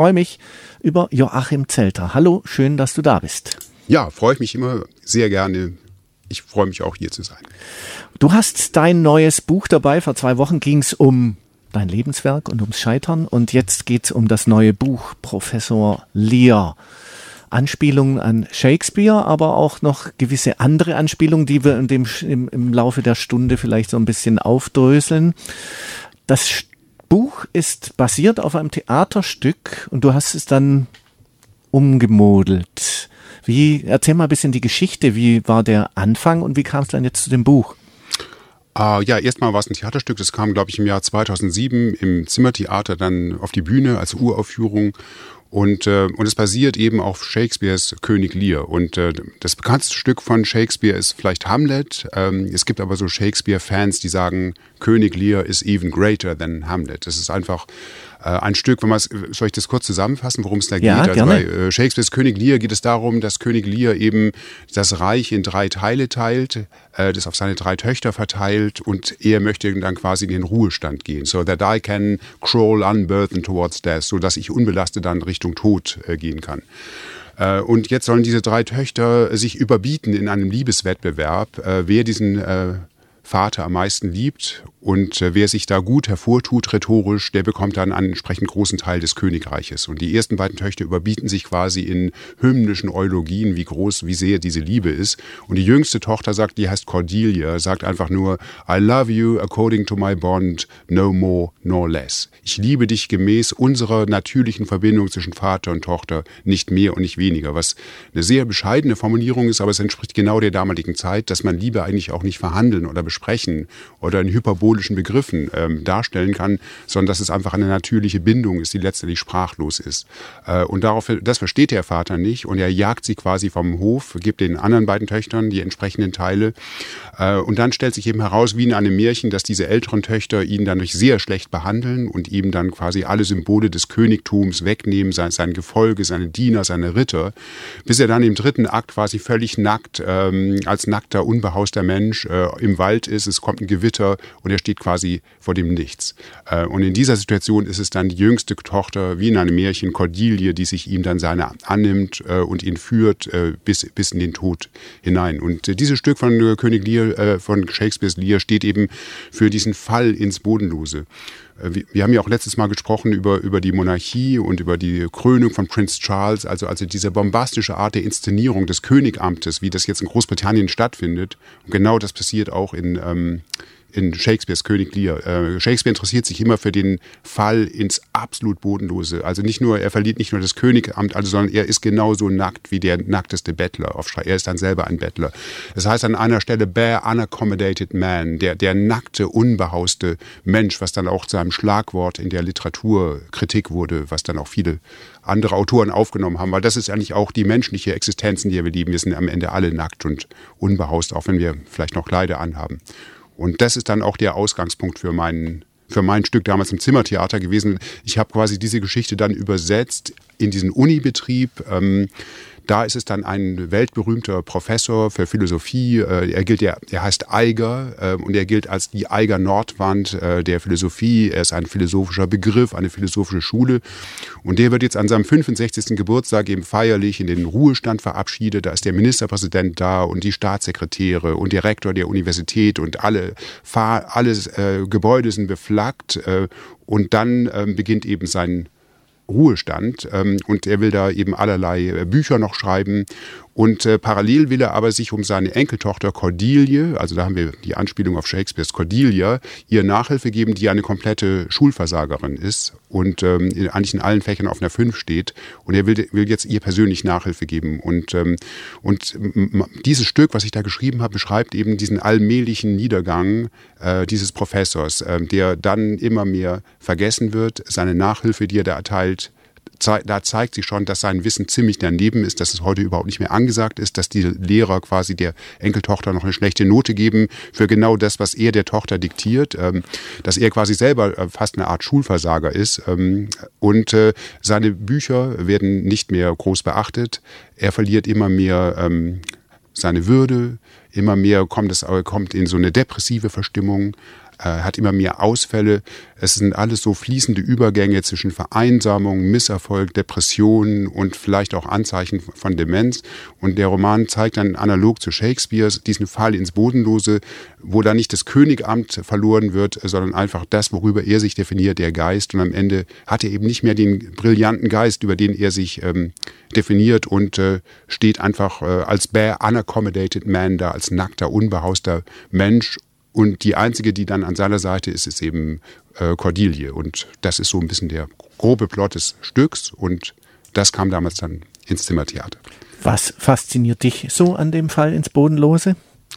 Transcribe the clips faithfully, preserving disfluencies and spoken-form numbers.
freue mich über Joachim Zelter. Hallo, schön, dass du da bist. Ja, freue ich mich immer sehr gerne. Ich freue mich auch, hier zu sein. Du hast dein neues Buch dabei. Vor zwei Wochen ging es um dein Lebenswerk und ums Scheitern. Und jetzt geht es um das neue Buch Professor Lear. Anspielungen an Shakespeare, aber auch noch gewisse andere Anspielungen, die wir in dem, im, im Laufe der Stunde vielleicht so ein bisschen aufdröseln. Das Buch ist basiert auf einem Theaterstück und du hast es dann umgemodelt. Wie, erzähl mal ein bisschen die Geschichte. Wie war der Anfang und wie kam es dann jetzt zu dem Buch? Uh, ja, erstmal war es ein Theaterstück, das kam, glaube ich, im Jahr zweitausendsieben im Zimmertheater dann auf die Bühne als Uraufführung. Und, äh, und es basiert eben auf Shakespeares König Lear. Und äh, das bekannteste Stück von Shakespeare ist vielleicht Hamlet. Ähm, es gibt aber so Shakespeare-Fans, die sagen, König Lear is even greater than Hamlet. Das ist einfach äh, ein Stück, wenn man soll ich das kurz zusammenfassen, worum es da ja, geht? Also bei äh, Shakespeares König Lear geht es darum, dass König Lear eben das Reich in drei Teile teilt, äh, das auf seine drei Töchter verteilt und er möchte dann quasi in den Ruhestand gehen. So that I can crawl unburdened towards death, so dass ich unbelastet dann Richtung Tod äh, gehen kann. Äh, und jetzt sollen diese drei Töchter sich überbieten in einem Liebeswettbewerb, äh, wer diesen äh, Vater am meisten liebt und äh, wer sich da gut hervortut rhetorisch, der bekommt dann einen entsprechend großen Teil des Königreiches. Und die ersten beiden Töchter überbieten sich quasi in hymnischen Eulogien, wie groß, wie sehr diese Liebe ist. Und die jüngste Tochter sagt, die heißt Cordelia, sagt einfach nur, I love you according to my bond, no more nor less. Ich liebe dich gemäß unserer natürlichen Verbindung zwischen Vater und Tochter, nicht mehr und nicht weniger. Was eine sehr bescheidene Formulierung ist, aber es entspricht genau der damaligen Zeit, dass man Liebe eigentlich auch nicht verhandeln oder besprechen oder in hyperbolischen Begriffen ähm, darstellen kann, sondern dass es einfach eine natürliche Bindung ist, die letztendlich sprachlos ist. Äh, und darauf, das versteht der Vater nicht und er jagt sie quasi vom Hof, gibt den anderen beiden Töchtern die entsprechenden Teile. Äh, und dann stellt sich eben heraus, wie in einem Märchen, dass diese älteren Töchter ihn dann durch sehr schlecht behandeln und ihm dann quasi alle Symbole des Königtums wegnehmen, sein, sein Gefolge, seine Diener, seine Ritter, bis er dann im dritten Akt quasi völlig nackt, ähm, als nackter, unbehauster Mensch äh, im Wald ist, es kommt ein Gewitter und er steht quasi vor dem Nichts. Äh, und in dieser Situation ist es dann die jüngste Tochter, wie in einem Märchen, Cordelia, die sich ihm dann seine annimmt äh, und ihn führt äh, bis, bis in den Tod hinein. Und äh, dieses Stück von äh, König Lear, äh, von Shakespeares Lear, steht eben für diesen Fall ins Bodenlose. Äh, wir haben ja auch letztes Mal gesprochen über, über die Monarchie und über die Krönung von Prinz Charles, also, also diese bombastische Art der Inszenierung des Königamtes, wie das jetzt in Großbritannien stattfindet. Und genau das passiert auch in ähm, in Shakespeares König Lear. Äh, Shakespeare interessiert sich immer für den Fall ins absolut Bodenlose. Also nicht nur, er verliert nicht nur das Königamt, also, sondern er ist genauso nackt wie der nackteste Bettler auf Schrei. Er ist dann selber ein Bettler. Das heißt an einer Stelle bare unaccommodated man, der, der nackte, unbehauste Mensch, was dann auch zu einem Schlagwort in der Literaturkritik wurde, was dann auch viele andere Autoren aufgenommen haben, weil das ist eigentlich auch die menschliche Existenz, in der wir leben. Wir sind am Ende alle nackt und unbehaust, auch wenn wir vielleicht noch Kleider anhaben. Und das ist dann auch der Ausgangspunkt für mein, für mein Stück damals im Zimmertheater gewesen. Ich habe quasi diese Geschichte dann übersetzt in diesen Unibetrieb. Ähm, Da ist es dann ein weltberühmter Professor für Philosophie. Er gilt, er, er heißt Eiger und er gilt als die Eiger Nordwand der Philosophie. Er ist ein philosophischer Begriff, eine philosophische Schule. Und der wird jetzt an seinem fünfundsechzigsten Geburtstag eben feierlich in den Ruhestand verabschiedet. Da ist der Ministerpräsident da und die Staatssekretäre und der Rektor der Universität und alle, alle äh, Gebäude sind beflaggt. Äh, und dann äh, beginnt eben sein Ruhestand ähm, und er will da eben allerlei äh, Bücher noch schreiben und äh, parallel will er aber sich um seine Enkeltochter Cordelia, also da haben wir die Anspielung auf Shakespeares Cordelia, ihr Nachhilfe geben, die eine komplette Schulversagerin ist und ähm, in, eigentlich in allen Fächern auf einer fünf steht und er will, will jetzt ihr persönlich Nachhilfe geben und, ähm, und m- dieses Stück, was ich da geschrieben habe, beschreibt eben diesen allmählichen Niedergang äh, dieses Professors, äh, der dann immer mehr vergessen wird, seine Nachhilfe, die er da erteilt, da zeigt sich schon, dass sein Wissen ziemlich daneben ist, dass es heute überhaupt nicht mehr angesagt ist, dass die Lehrer quasi der Enkeltochter noch eine schlechte Note geben für genau das, was er der Tochter diktiert, dass er quasi selber fast eine Art Schulversager ist und seine Bücher werden nicht mehr groß beachtet. Er verliert immer mehr seine Würde, immer mehr kommt es kommt in so eine depressive Verstimmung. Er hat immer mehr Ausfälle. Es sind alles so fließende Übergänge zwischen Vereinsamung, Misserfolg, Depressionen und vielleicht auch Anzeichen von Demenz. Und der Roman zeigt dann analog zu Shakespeare diesen Fall ins Bodenlose, wo da nicht das Königamt verloren wird, sondern einfach das, worüber er sich definiert, der Geist. Und am Ende hat er eben nicht mehr den brillanten Geist, über den er sich ähm, definiert und äh, steht einfach äh, als bare unaccommodated man da, als nackter, unbehauster Mensch. Und die einzige, die dann an seiner Seite ist, ist eben äh, Cordelia. Und das ist so ein bisschen der grobe Plot des Stücks. Und das kam damals dann ins Zimmertheater. Was fasziniert dich so an dem Fall ins Bodenlose?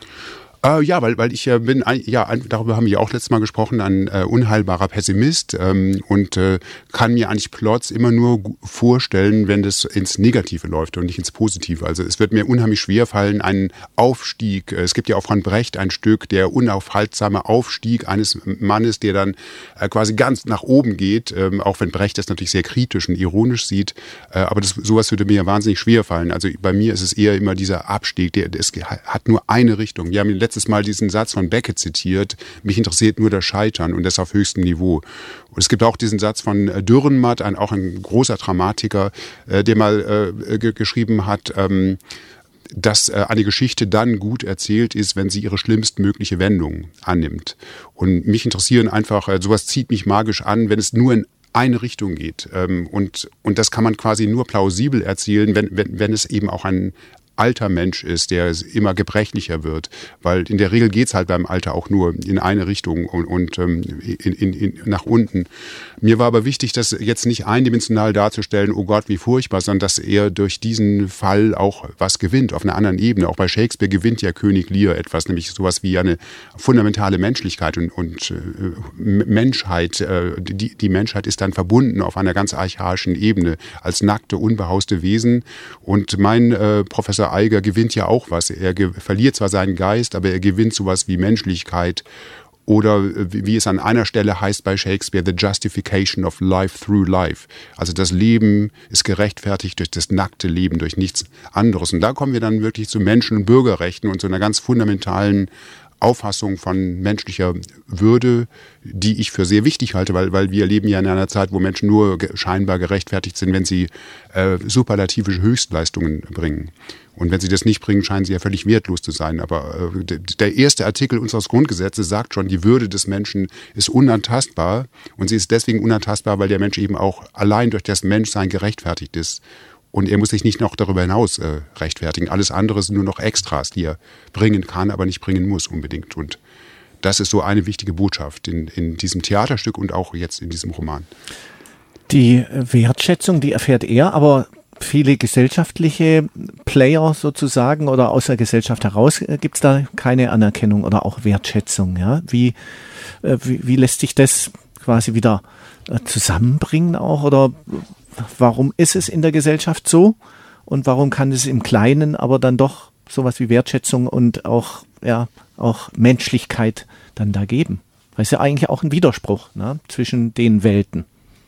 Äh, ja, weil, weil ich ja bin, ein, ja, ein, darüber haben wir auch letztes Mal gesprochen, ein äh, unheilbarer Pessimist ähm, und äh, kann mir eigentlich Plots immer nur vorstellen, wenn das ins Negative läuft und nicht ins Positive. Also es wird mir unheimlich schwer fallen, einen Aufstieg, äh, es gibt ja auch von Brecht ein Stück, der unaufhaltsame Aufstieg eines Mannes, der dann äh, quasi ganz nach oben geht, äh, auch wenn Brecht das natürlich sehr kritisch und ironisch sieht, äh, aber das, sowas würde mir wahnsinnig schwer fallen. Also bei mir ist es eher immer dieser Abstieg, der, der es hat nur eine Richtung. Wir haben ihn letztes Mal diesen Satz von Beckett zitiert, mich interessiert nur das Scheitern und das auf höchstem Niveau. Und es gibt auch diesen Satz von Dürrenmatt, ein, auch ein großer Dramatiker, äh, der mal äh, g- geschrieben hat, ähm, dass äh, eine Geschichte dann gut erzählt ist, wenn sie ihre schlimmstmögliche Wendung annimmt. Und mich interessieren einfach, äh, sowas zieht mich magisch an, wenn es nur in eine Richtung geht. Ähm, und, und das kann man quasi nur plausibel erzählen, wenn, wenn, wenn es eben auch ein alter Mensch ist, der immer gebrechlicher wird, weil in der Regel geht's halt beim Alter auch nur in eine Richtung und, und ähm, in, in, in, nach unten. Mir war aber wichtig, das jetzt nicht eindimensional darzustellen, oh Gott, wie furchtbar, sondern dass er durch diesen Fall auch was gewinnt, auf einer anderen Ebene. Auch bei Shakespeare gewinnt ja König Lear etwas, nämlich sowas wie eine fundamentale Menschlichkeit und, und äh, Menschheit. Äh, die, die Menschheit ist dann verbunden auf einer ganz archaischen Ebene als nackte, unbehauste Wesen. Und mein äh, Professor Eiger gewinnt ja auch was. Er ge- verliert zwar seinen Geist, aber er gewinnt sowas wie Menschlichkeit oder wie es an einer Stelle heißt bei Shakespeare, the justification of life through life. Also das Leben ist gerechtfertigt durch das nackte Leben, durch nichts anderes. Und da kommen wir dann wirklich zu Menschen- und Bürgerrechten und zu einer ganz fundamentalen Auffassung von menschlicher Würde, die ich für sehr wichtig halte, weil, weil wir leben ja in einer Zeit, wo Menschen nur ge- scheinbar gerechtfertigt sind, wenn sie äh, superlative Höchstleistungen bringen. Und wenn sie das nicht bringen, scheinen sie ja völlig wertlos zu sein. Aber äh, der erste Artikel unseres Grundgesetzes sagt schon, die Würde des Menschen ist unantastbar. Und sie ist deswegen unantastbar, weil der Mensch eben auch allein durch das Menschsein gerechtfertigt ist. Und er muss sich nicht noch darüber hinaus äh, rechtfertigen. Alles andere sind nur noch Extras, die er bringen kann, aber nicht bringen muss unbedingt. Und das ist so eine wichtige Botschaft in, in diesem Theaterstück und auch jetzt in diesem Roman. Die Wertschätzung, die erfährt er, aber viele gesellschaftliche Player sozusagen oder aus der Gesellschaft heraus äh, gibt es da keine Anerkennung oder auch Wertschätzung. Ja? Wie, äh, wie, wie lässt sich das quasi wieder äh, zusammenbringen auch oder warum ist es in der Gesellschaft so und warum kann es im Kleinen aber dann doch sowas wie Wertschätzung und auch, ja, auch Menschlichkeit dann da geben? Das ist ja eigentlich auch ein Widerspruch, ne, zwischen den Welten.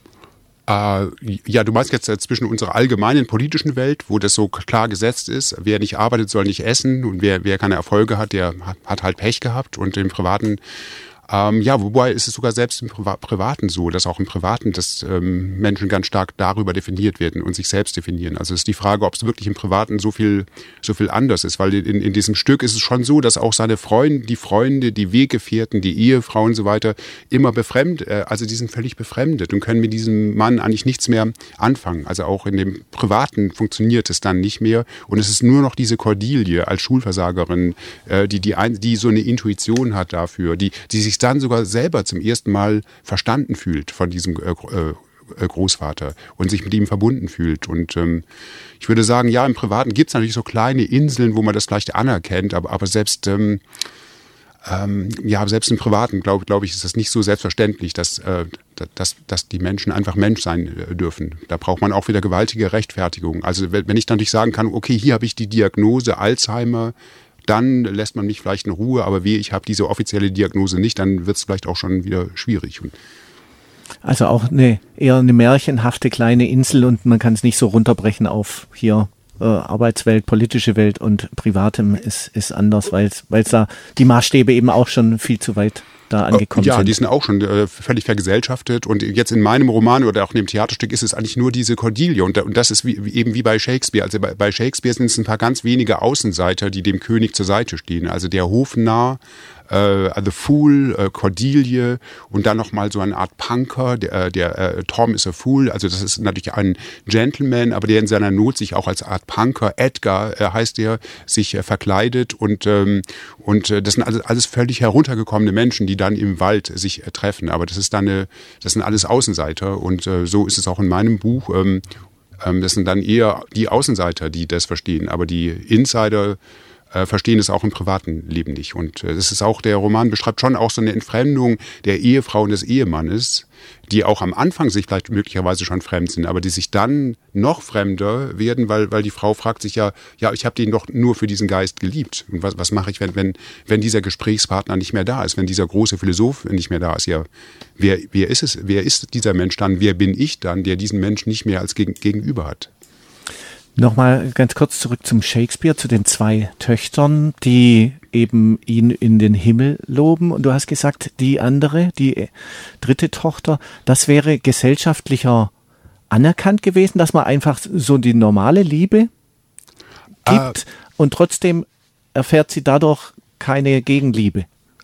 Äh, ja, du meinst jetzt äh, zwischen unserer allgemeinen politischen Welt, wo das so klar gesetzt ist, wer nicht arbeitet, soll nicht essen und wer, wer keine Erfolge hat, der hat, hat halt Pech gehabt und im privaten Ähm, ja, wobei ist es sogar selbst im Priva- Privaten so, dass auch im Privaten dass ähm, Menschen ganz stark darüber definiert werden und sich selbst definieren. Also ist die Frage, ob es wirklich im Privaten so viel so viel anders ist, weil in, in diesem Stück ist es schon so, dass auch seine Freunde, die Freunde, die Weggefährten, die Ehefrau und so weiter immer befremdet, äh, also die sind völlig befremdet und können mit diesem Mann eigentlich nichts mehr anfangen. Also auch in dem Privaten funktioniert es dann nicht mehr und es ist nur noch diese Cordelia als Schulversagerin, äh, die die ein, die so eine Intuition hat dafür, die die sich dann sogar selber zum ersten Mal verstanden fühlt von diesem äh, äh, Großvater und sich mit ihm verbunden fühlt. Und ähm, ich würde sagen, ja, im Privaten gibt es natürlich so kleine Inseln, wo man das vielleicht anerkennt, aber, aber selbst, ähm, ähm, ja, selbst im Privaten, glaube glaub ich, ist das nicht so selbstverständlich, dass, äh, dass, dass die Menschen einfach Mensch sein äh, dürfen. Da braucht man auch wieder gewaltige Rechtfertigung. Also wenn ich dann nicht sagen kann, okay, hier habe ich die Diagnose Alzheimer, dann lässt man mich vielleicht in Ruhe, aber wehe, ich habe diese offizielle Diagnose nicht, dann wird es vielleicht auch schon wieder schwierig. Also auch eine, eher eine märchenhafte kleine Insel und man kann es nicht so runterbrechen auf hier äh, Arbeitswelt, politische Welt und Privatem ist, ist anders, weil es da die Maßstäbe eben auch schon viel zu weit da angekommen ja, sind. Ja, die sind auch schon äh, völlig vergesellschaftet und jetzt in meinem Roman oder auch in dem Theaterstück ist es eigentlich nur diese Cordelia und, und das ist wie, wie, eben wie bei Shakespeare. Also bei, bei Shakespeare sind es ein paar ganz wenige Außenseiter, die dem König zur Seite stehen. Also der Hofnarr, Uh, The Fool, uh, Cordelia und dann nochmal so eine Art Punker, der, der uh, Tom is a Fool, also das ist natürlich ein Gentleman, aber der in seiner Not sich auch als Art Punker, Edgar uh, heißt der, sich uh, verkleidet und, um, und uh, das sind alles, alles völlig heruntergekommene Menschen, die dann im Wald sich uh, treffen, aber das ist dann eine, das sind alles Außenseiter und uh, so ist es auch in meinem Buch. Um, um, das sind dann eher die Außenseiter, die das verstehen, aber die Insider Äh, verstehen es auch im privaten Leben nicht. Und äh, das ist auch, der Roman beschreibt schon auch so eine Entfremdung der Ehefrau und des Ehemannes, die auch am Anfang sich vielleicht möglicherweise schon fremd sind, aber die sich dann noch fremder werden, weil, weil die Frau fragt sich ja, ja, ich habe den doch nur für diesen Geist geliebt. Und was, was mache ich, wenn, wenn, wenn dieser Gesprächspartner nicht mehr da ist, wenn dieser große Philosoph nicht mehr da ist? Ja, wer, wer ist es, wer ist dieser Mensch dann? Wer bin ich dann, der diesen Menschen nicht mehr als gegen, Gegenüber hat? Nochmal ganz kurz zurück zum Shakespeare, zu den zwei Töchtern, die eben ihn in den Himmel loben. Und du hast gesagt, die andere, die dritte Tochter, das wäre gesellschaftlicher anerkannt gewesen, dass man einfach so die normale Liebe gibt uh, und trotzdem erfährt sie dadurch keine Gegenliebe.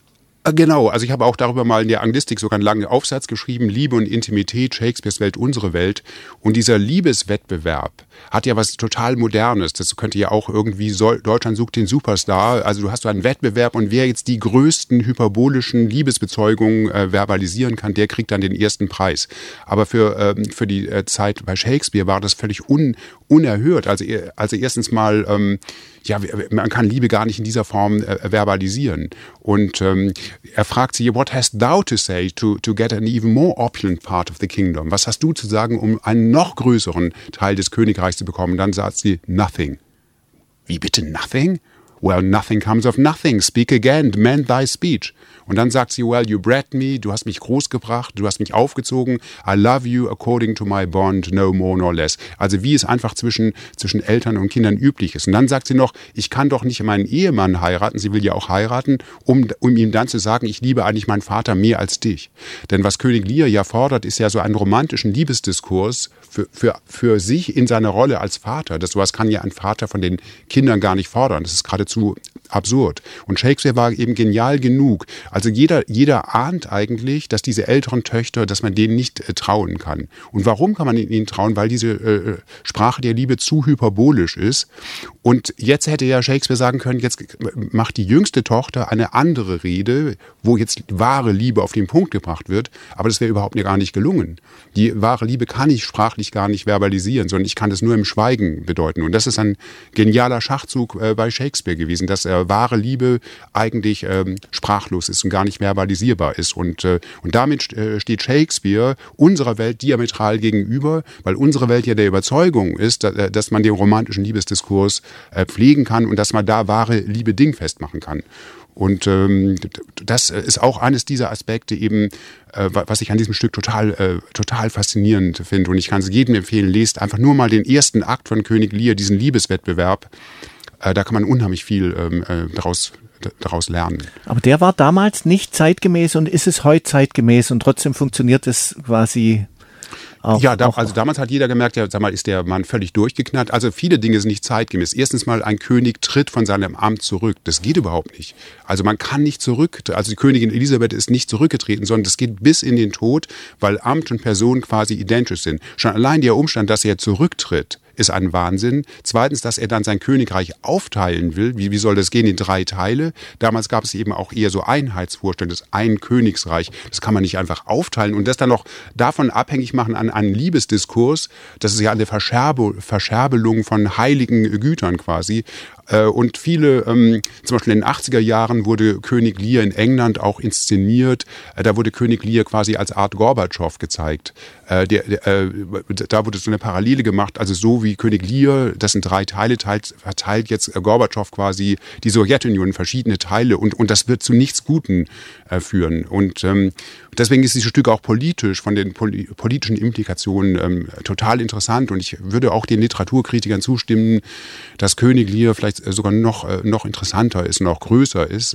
Genau, also ich habe auch darüber mal in der Anglistik sogar einen langen Aufsatz geschrieben, Liebe und Intimität, Shakespeares Welt, unsere Welt. Und dieser Liebeswettbewerb hat ja was total Modernes. Das könnte ja auch irgendwie, soll, Deutschland sucht den Superstar. Also du hast so einen Wettbewerb und wer jetzt die größten hyperbolischen Liebesbezeugungen äh, verbalisieren kann, der kriegt dann den ersten Preis. Aber für, ähm, für die äh, Zeit bei Shakespeare war das völlig un, unerhört. Also, also erstens mal, ähm, ja, man kann Liebe gar nicht in dieser Form äh, verbalisieren. Und ähm, er fragt sie, what hast thou to say to, to get an even more opulent part of the kingdom? Was hast du zu sagen, um einen noch größeren Teil des Königreichs zu bekommen? Dann sagt sie, nothing. Wie bitte nothing? Well, nothing comes of nothing. Speak again, mend thy speech. Und dann sagt sie, well, you bred me, du hast mich großgebracht, du hast mich aufgezogen. I love you according to my bond, no more nor less. Also wie es einfach zwischen, zwischen Eltern und Kindern üblich ist. Und dann sagt sie noch, ich kann doch nicht meinen Ehemann heiraten, sie will ja auch heiraten, um, um ihm dann zu sagen, ich liebe eigentlich meinen Vater mehr als dich. Denn was König Lear ja fordert, ist ja so einen romantischen Liebesdiskurs für, für, für sich in seiner Rolle als Vater. Das sowas kann ja ein Vater von den Kindern gar nicht fordern. Das ist geradezu absurd. Und Shakespeare war eben genial genug. Also jeder, jeder ahnt eigentlich, dass diese älteren Töchter, dass man denen nicht äh, trauen kann. Und warum kann man ihnen trauen? Weil diese äh, Sprache der Liebe zu hyperbolisch ist. Und jetzt hätte ja Shakespeare sagen können, jetzt macht die jüngste Tochter eine andere Rede, wo jetzt wahre Liebe auf den Punkt gebracht wird. Aber das wäre überhaupt gar nicht gelungen. Die wahre Liebe kann ich sprachlich gar nicht verbalisieren, sondern ich kann das nur im Schweigen bedeuten. Und das ist ein genialer Schachzug äh, bei Shakespeare gewesen, dass äh, wahre Liebe eigentlich ähm, sprachlos ist und gar nicht verbalisierbar ist. Und, äh, und damit äh, steht Shakespeare unserer Welt diametral gegenüber, weil unsere Welt ja der Überzeugung ist, dass, dass man den romantischen Liebesdiskurs äh, pflegen kann und dass man da wahre Liebe dingfest machen kann. Und ähm, das ist auch eines dieser Aspekte eben, äh, was ich an diesem Stück total, äh, total faszinierend finde. Und ich kann es jedem empfehlen, lest einfach nur mal den ersten Akt von König Lear, diesen Liebeswettbewerb. Äh, da kann man unheimlich viel ähm, äh, daraus daraus lernen. Aber der war damals nicht zeitgemäß und ist es heute zeitgemäß und trotzdem funktioniert es quasi auch. Ja, da, auch also damals hat jeder gemerkt, ja, sag mal, ist der Mann völlig durchgeknallt. Also viele Dinge sind nicht zeitgemäß. Erstens mal, ein König tritt von seinem Amt zurück. Das geht überhaupt nicht. Also man kann nicht zurück, also die Königin Elisabeth ist nicht zurückgetreten, sondern das geht bis in den Tod, weil Amt und Person quasi identisch sind. Schon allein der Umstand, dass er zurücktritt, ist ein Wahnsinn. Zweitens, dass er dann sein Königreich aufteilen will. Wie, wie soll das gehen in drei Teile? Damals gab es eben auch eher so Einheitsvorstellungen, das ein Königsreich. Das kann man nicht einfach aufteilen und das dann noch davon abhängig machen an einen Liebesdiskurs. Das ist ja eine Verscherbe, Verscherbelung von heiligen Gütern quasi. Und viele, ähm, zum Beispiel in den achtziger Jahren wurde König Lear in England auch inszeniert. Da wurde König Lear quasi als Art Gorbatschow gezeigt. Äh, der, der, äh, da wurde so eine Parallele gemacht, also so wie König Lear, das in drei Teile teilt, verteilt jetzt Gorbatschow quasi die Sowjetunion in verschiedene Teile und, und das wird zu nichts Guten äh, führen. Und ähm, deswegen ist dieses Stück auch politisch, von den poli- politischen Implikationen ähm, total interessant und ich würde auch den Literaturkritikern zustimmen, dass König Lear vielleicht sogar noch, noch interessanter ist, noch größer ist.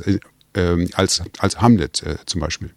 ähm, als, als Hamlet äh, zum Beispiel.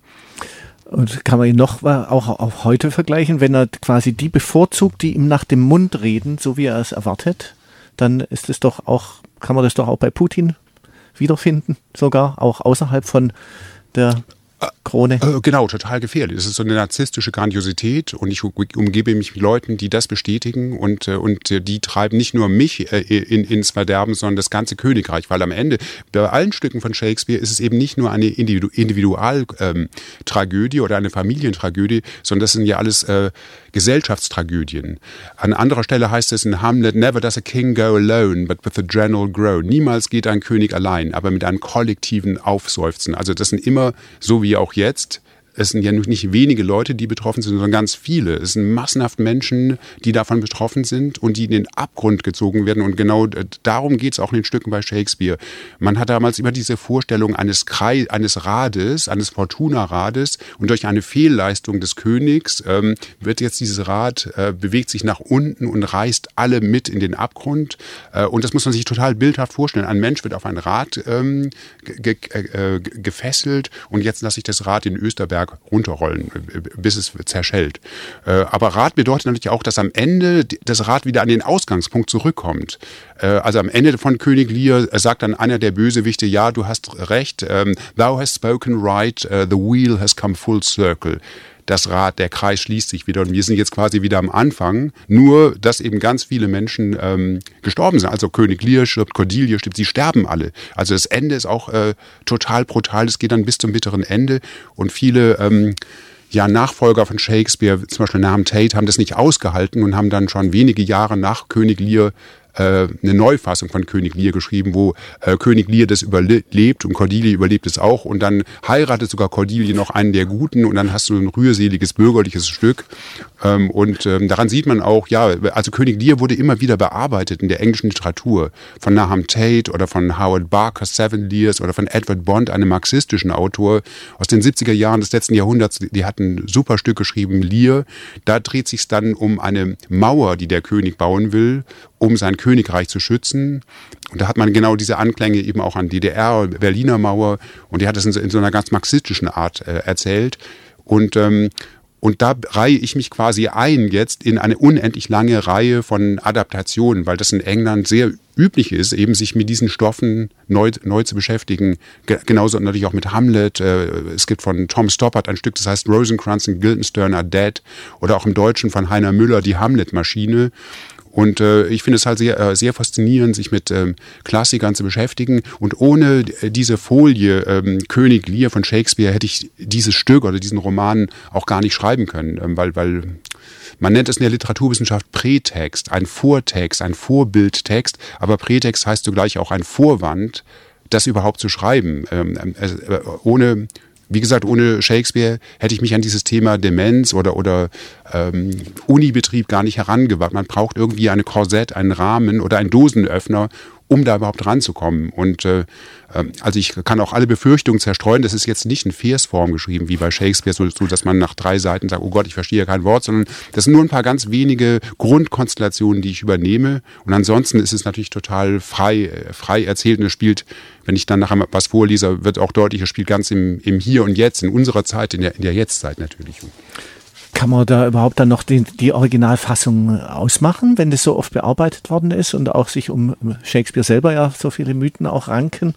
Und kann man ihn noch auch auf heute vergleichen, wenn er quasi die bevorzugt, die ihm nach dem Mund reden, so wie er es erwartet, dann ist es doch auch, kann man das doch auch bei Putin wiederfinden, sogar auch außerhalb von der Krone. Äh, genau, total gefährlich. Das ist so eine narzisstische Grandiosität und ich umgebe mich mit Leuten, die das bestätigen und, und die treiben nicht nur mich in, ins Verderben, sondern das ganze Königreich, weil am Ende bei allen Stücken von Shakespeare ist es eben nicht nur eine Individu- Individualtragödie ähm, oder eine Familientragödie, sondern das sind ja alles äh, Gesellschaftstragödien. An anderer Stelle heißt es in Hamlet, never does a king go alone, but with a general groan. Niemals geht ein König allein, aber mit einem kollektiven Aufseufzen. Also das sind immer, so wie auch jetzt, es sind ja nicht wenige Leute, die betroffen sind, sondern ganz viele. Es sind massenhaft Menschen, die davon betroffen sind und die in den Abgrund gezogen werden. Und genau darum geht es auch in den Stücken bei Shakespeare. Man hat damals immer diese Vorstellung eines Kreis, eines Rades, eines Fortuna-Rades. Und durch eine Fehlleistung des Königs ähm, wird jetzt dieses Rad, äh, bewegt sich nach unten und reißt alle mit in den Abgrund. Äh, und das muss man sich total bildhaft vorstellen. Ein Mensch wird auf ein Rad ähm, ge- ge- äh, gefesselt und jetzt lasse ich das Rad in Österberg runterrollen, bis es zerschellt. Aber Rad bedeutet natürlich auch, dass am Ende das Rad wieder an den Ausgangspunkt zurückkommt. Also am Ende von König Lear sagt dann einer der Bösewichte, ja, du hast recht, thou hast spoken right, the wheel has come full circle. Das Rad, der Kreis schließt sich wieder und wir sind jetzt quasi wieder am Anfang, nur dass eben ganz viele Menschen ähm, gestorben sind. Also König Lear stirbt, Cordelia stirbt, sie sterben alle. Also das Ende ist auch äh, total brutal, es geht dann bis zum bitteren Ende und viele ähm, ja, Nachfolger von Shakespeare, zum Beispiel Nahum Tate, haben das nicht ausgehalten und haben dann schon wenige Jahre nach König Lear eine Neufassung von König Lear geschrieben, wo äh, König Lear das überlebt und Cordelia überlebt es auch und dann heiratet sogar Cordelia noch einen der Guten und dann hast du ein rührseliges bürgerliches Stück ähm, und ähm, daran sieht man auch, ja, also König Lear wurde immer wieder bearbeitet in der englischen Literatur von Nahum Tate oder von Howard Barker, Seven Lears oder von Edward Bond, einem marxistischen Autor aus den siebziger Jahren des letzten Jahrhunderts, die hatten ein super Stück geschrieben, Lear, da dreht sich dann um eine Mauer, die der König bauen will, um sein Königreich zu schützen. Und da hat man genau diese Anklänge eben auch an D D R, Berliner Mauer. Und die hat es in so, in so einer ganz marxistischen Art äh, erzählt. Und, ähm, und da reihe ich mich quasi ein jetzt in eine unendlich lange Reihe von Adaptationen, weil das in England sehr üblich ist, eben sich mit diesen Stoffen neu, neu zu beschäftigen. Ge- genauso natürlich auch mit Hamlet. Äh, es gibt von Tom Stoppard ein Stück, das heißt Rosencrantz and Guildenstern are Dead. Oder auch im Deutschen von Heiner Müller, die Hamlet-Maschine. Und äh, ich finde es halt sehr, äh, sehr faszinierend, sich mit ähm, Klassikern zu beschäftigen. Und ohne äh, diese Folie ähm, König Lear von Shakespeare hätte ich dieses Stück oder diesen Roman auch gar nicht schreiben können, ähm, weil, weil man nennt es in der Literaturwissenschaft Prätext, ein Vortext, ein Vorbildtext. Aber Prätext heißt zugleich auch ein Vorwand, das überhaupt zu schreiben. Ähm, äh, ohne Wie gesagt, ohne Shakespeare hätte ich mich an dieses Thema Demenz oder, oder ähm, Unibetrieb gar nicht herangewagt. Man braucht irgendwie eine Korsett, einen Rahmen oder einen Dosenöffner, um da überhaupt ranzukommen. Und äh, also ich kann auch alle Befürchtungen zerstreuen. Das ist jetzt nicht in Versform geschrieben, wie bei Shakespeare, so, so dass man nach drei Seiten sagt, oh Gott, ich verstehe kein Wort, sondern das sind nur ein paar ganz wenige Grundkonstellationen, die ich übernehme. Und ansonsten ist es natürlich total frei, frei erzählt. Und es spielt, wenn ich dann nachher was vorlese, wird auch deutlich, es spielt ganz im, im Hier und Jetzt, in unserer Zeit, in der, in der Jetztzeit natürlich. Kann man da überhaupt dann noch die, die Originalfassung ausmachen, wenn das so oft bearbeitet worden ist und auch sich um Shakespeare selber ja so viele Mythen auch ranken?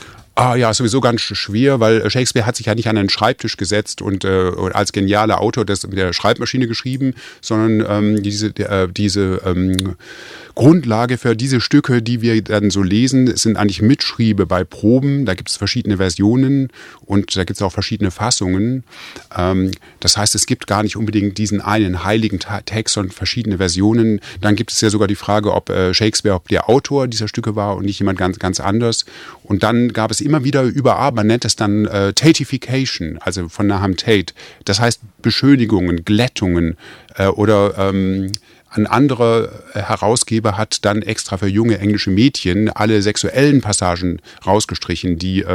Ah ja, sowieso ganz schwer, weil Shakespeare hat sich ja nicht an einen Schreibtisch gesetzt und äh, als genialer Autor das mit der Schreibmaschine geschrieben, sondern ähm, diese, äh, diese ähm, Grundlage für diese Stücke, die wir dann so lesen, sind eigentlich Mitschriebe bei Proben. Da gibt es verschiedene Versionen und da gibt es auch verschiedene Fassungen. Ähm, das heißt, es gibt gar nicht unbedingt diesen einen heiligen Text, sondern verschiedene Versionen. Dann gibt es ja sogar die Frage, ob äh, Shakespeare ob der Autor dieser Stücke war und nicht jemand ganz, ganz anders. Und dann gab es immer wieder überarbeitet, man nennt es dann äh, Tatification, also von Nahum Tate. Das heißt Beschönigungen, Glättungen äh, oder ähm, ein anderer Herausgeber hat dann extra für junge englische Mädchen alle sexuellen Passagen rausgestrichen, die ähm,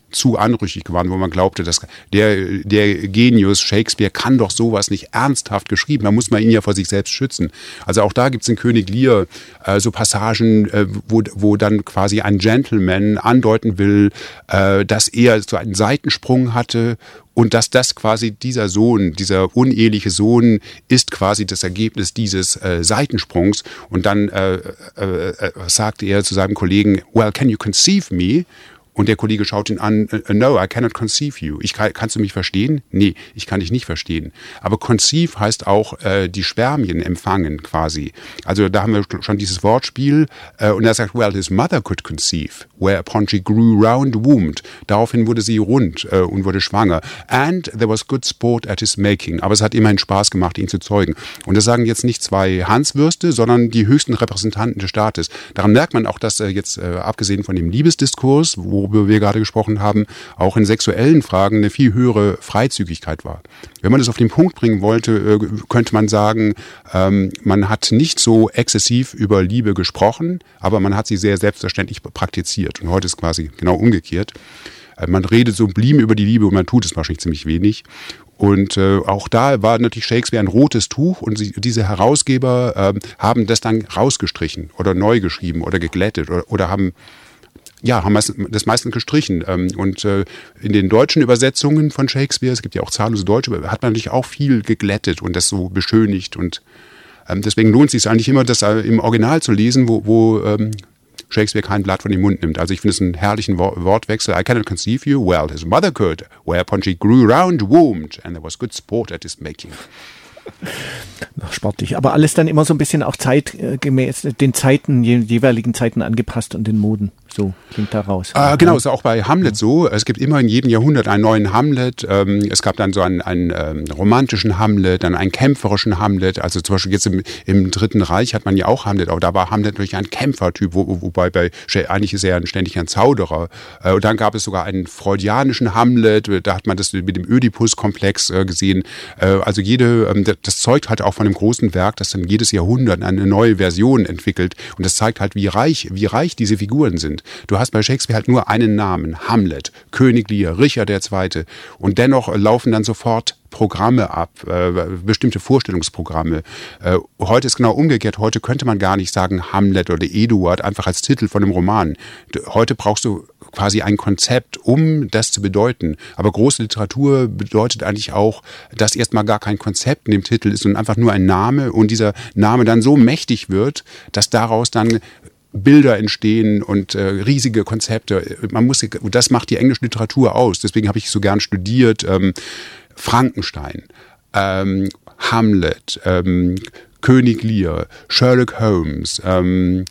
zu anrüchig waren, wo man glaubte, dass der, der Genius Shakespeare kann doch sowas nicht ernsthaft geschrieben, da muss man ihn ja vor sich selbst schützen. Also auch da gibt es in König Lear äh, so Passagen, äh, wo, wo dann quasi ein Gentleman andeuten will, äh, dass er so einen Seitensprung hatte und dass das quasi dieser Sohn, dieser uneheliche Sohn ist quasi das Ergebnis dieses äh, Seitensprungs. Und dann äh, äh, äh, sagte er zu seinem Kollegen, well, can you conceive me? Und der Kollege schaut ihn an, no, I cannot conceive you. Ich kann, kannst du mich verstehen? Nee, ich kann dich nicht verstehen. Aber conceive heißt auch äh, die Spermien empfangen quasi. Also da haben wir schon dieses Wortspiel. Äh, und er sagt, well, his mother could conceive, whereupon she grew round-wombed. Daraufhin wurde sie rund äh, und wurde schwanger. And there was good sport at his making. Aber es hat immerhin Spaß gemacht, ihn zu zeugen. Und das sagen jetzt nicht zwei Hanswürste, sondern die höchsten Repräsentanten des Staates. Daran merkt man auch, dass äh, jetzt, äh, abgesehen von dem Liebesdiskurs, wo worüber wir gerade gesprochen haben, auch in sexuellen Fragen eine viel höhere Freizügigkeit war. Wenn man das auf den Punkt bringen wollte, könnte man sagen, man hat nicht so exzessiv über Liebe gesprochen, aber man hat sie sehr selbstverständlich praktiziert. Und heute ist quasi genau umgekehrt. Man redet so blieben über die Liebe und man tut es wahrscheinlich ziemlich wenig. Und äh, auch da war natürlich Shakespeare ein rotes Tuch und sie, diese Herausgeber äh, haben das dann rausgestrichen oder neu geschrieben oder geglättet oder, oder haben Ja, haben das meistens gestrichen. Und in den deutschen Übersetzungen von Shakespeare, es gibt ja auch zahllose deutsche, hat man natürlich auch viel geglättet und das so beschönigt. Und deswegen lohnt es sich eigentlich immer, das im Original zu lesen, wo, wo Shakespeare kein Blatt von dem Mund nimmt. Also ich finde es einen herrlichen Wortwechsel. I cannot conceive you. Well, his mother could. Whereupon she grew round-wombed and there was good sport at his making. Noch sportlich, aber alles dann immer so ein bisschen auch zeitgemäß, den Zeiten, den jeweiligen Zeiten angepasst und den Moden. So klingt da raus. Äh, genau, ist auch bei Hamlet so. Es gibt immer in jedem Jahrhundert einen neuen Hamlet. Ähm, es gab dann so einen, einen ähm, romantischen Hamlet, dann einen kämpferischen Hamlet. Also zum Beispiel jetzt im, im Dritten Reich hat man ja auch Hamlet, aber da war Hamlet natürlich ein Kämpfertyp, wo, wo, wobei bei eigentlich ist er ja ständig ein Zauderer. Äh, und dann gab es sogar einen freudianischen Hamlet, da hat man das mit dem Ödipus-Komplex äh, gesehen. Äh, also jede, ähm, das zeugt halt auch von einem großen Werk, das dann jedes Jahrhundert eine neue Version entwickelt. Und das zeigt halt, wie reich, wie reich diese Figuren sind. Du hast bei Shakespeare halt nur einen Namen, Hamlet, König Lear, Richard der Zweite. Und dennoch laufen dann sofort Programme ab, äh, bestimmte Vorstellungsprogramme. Äh, heute ist genau umgekehrt. Heute könnte man gar nicht sagen Hamlet oder Eduard einfach als Titel von einem Roman. Heute brauchst du quasi ein Konzept, um das zu bedeuten. Aber große Literatur bedeutet eigentlich auch, dass erstmal gar kein Konzept in dem Titel ist, sondern einfach nur ein Name und dieser Name dann so mächtig wird, dass daraus dann Bilder entstehen und äh, riesige Konzepte. Man muss, das macht die englische Literatur aus. Deswegen habe ich so gern studiert. Ähm, Frankenstein, ähm, Hamlet, ähm, König Lear, Sherlock Holmes, ähm,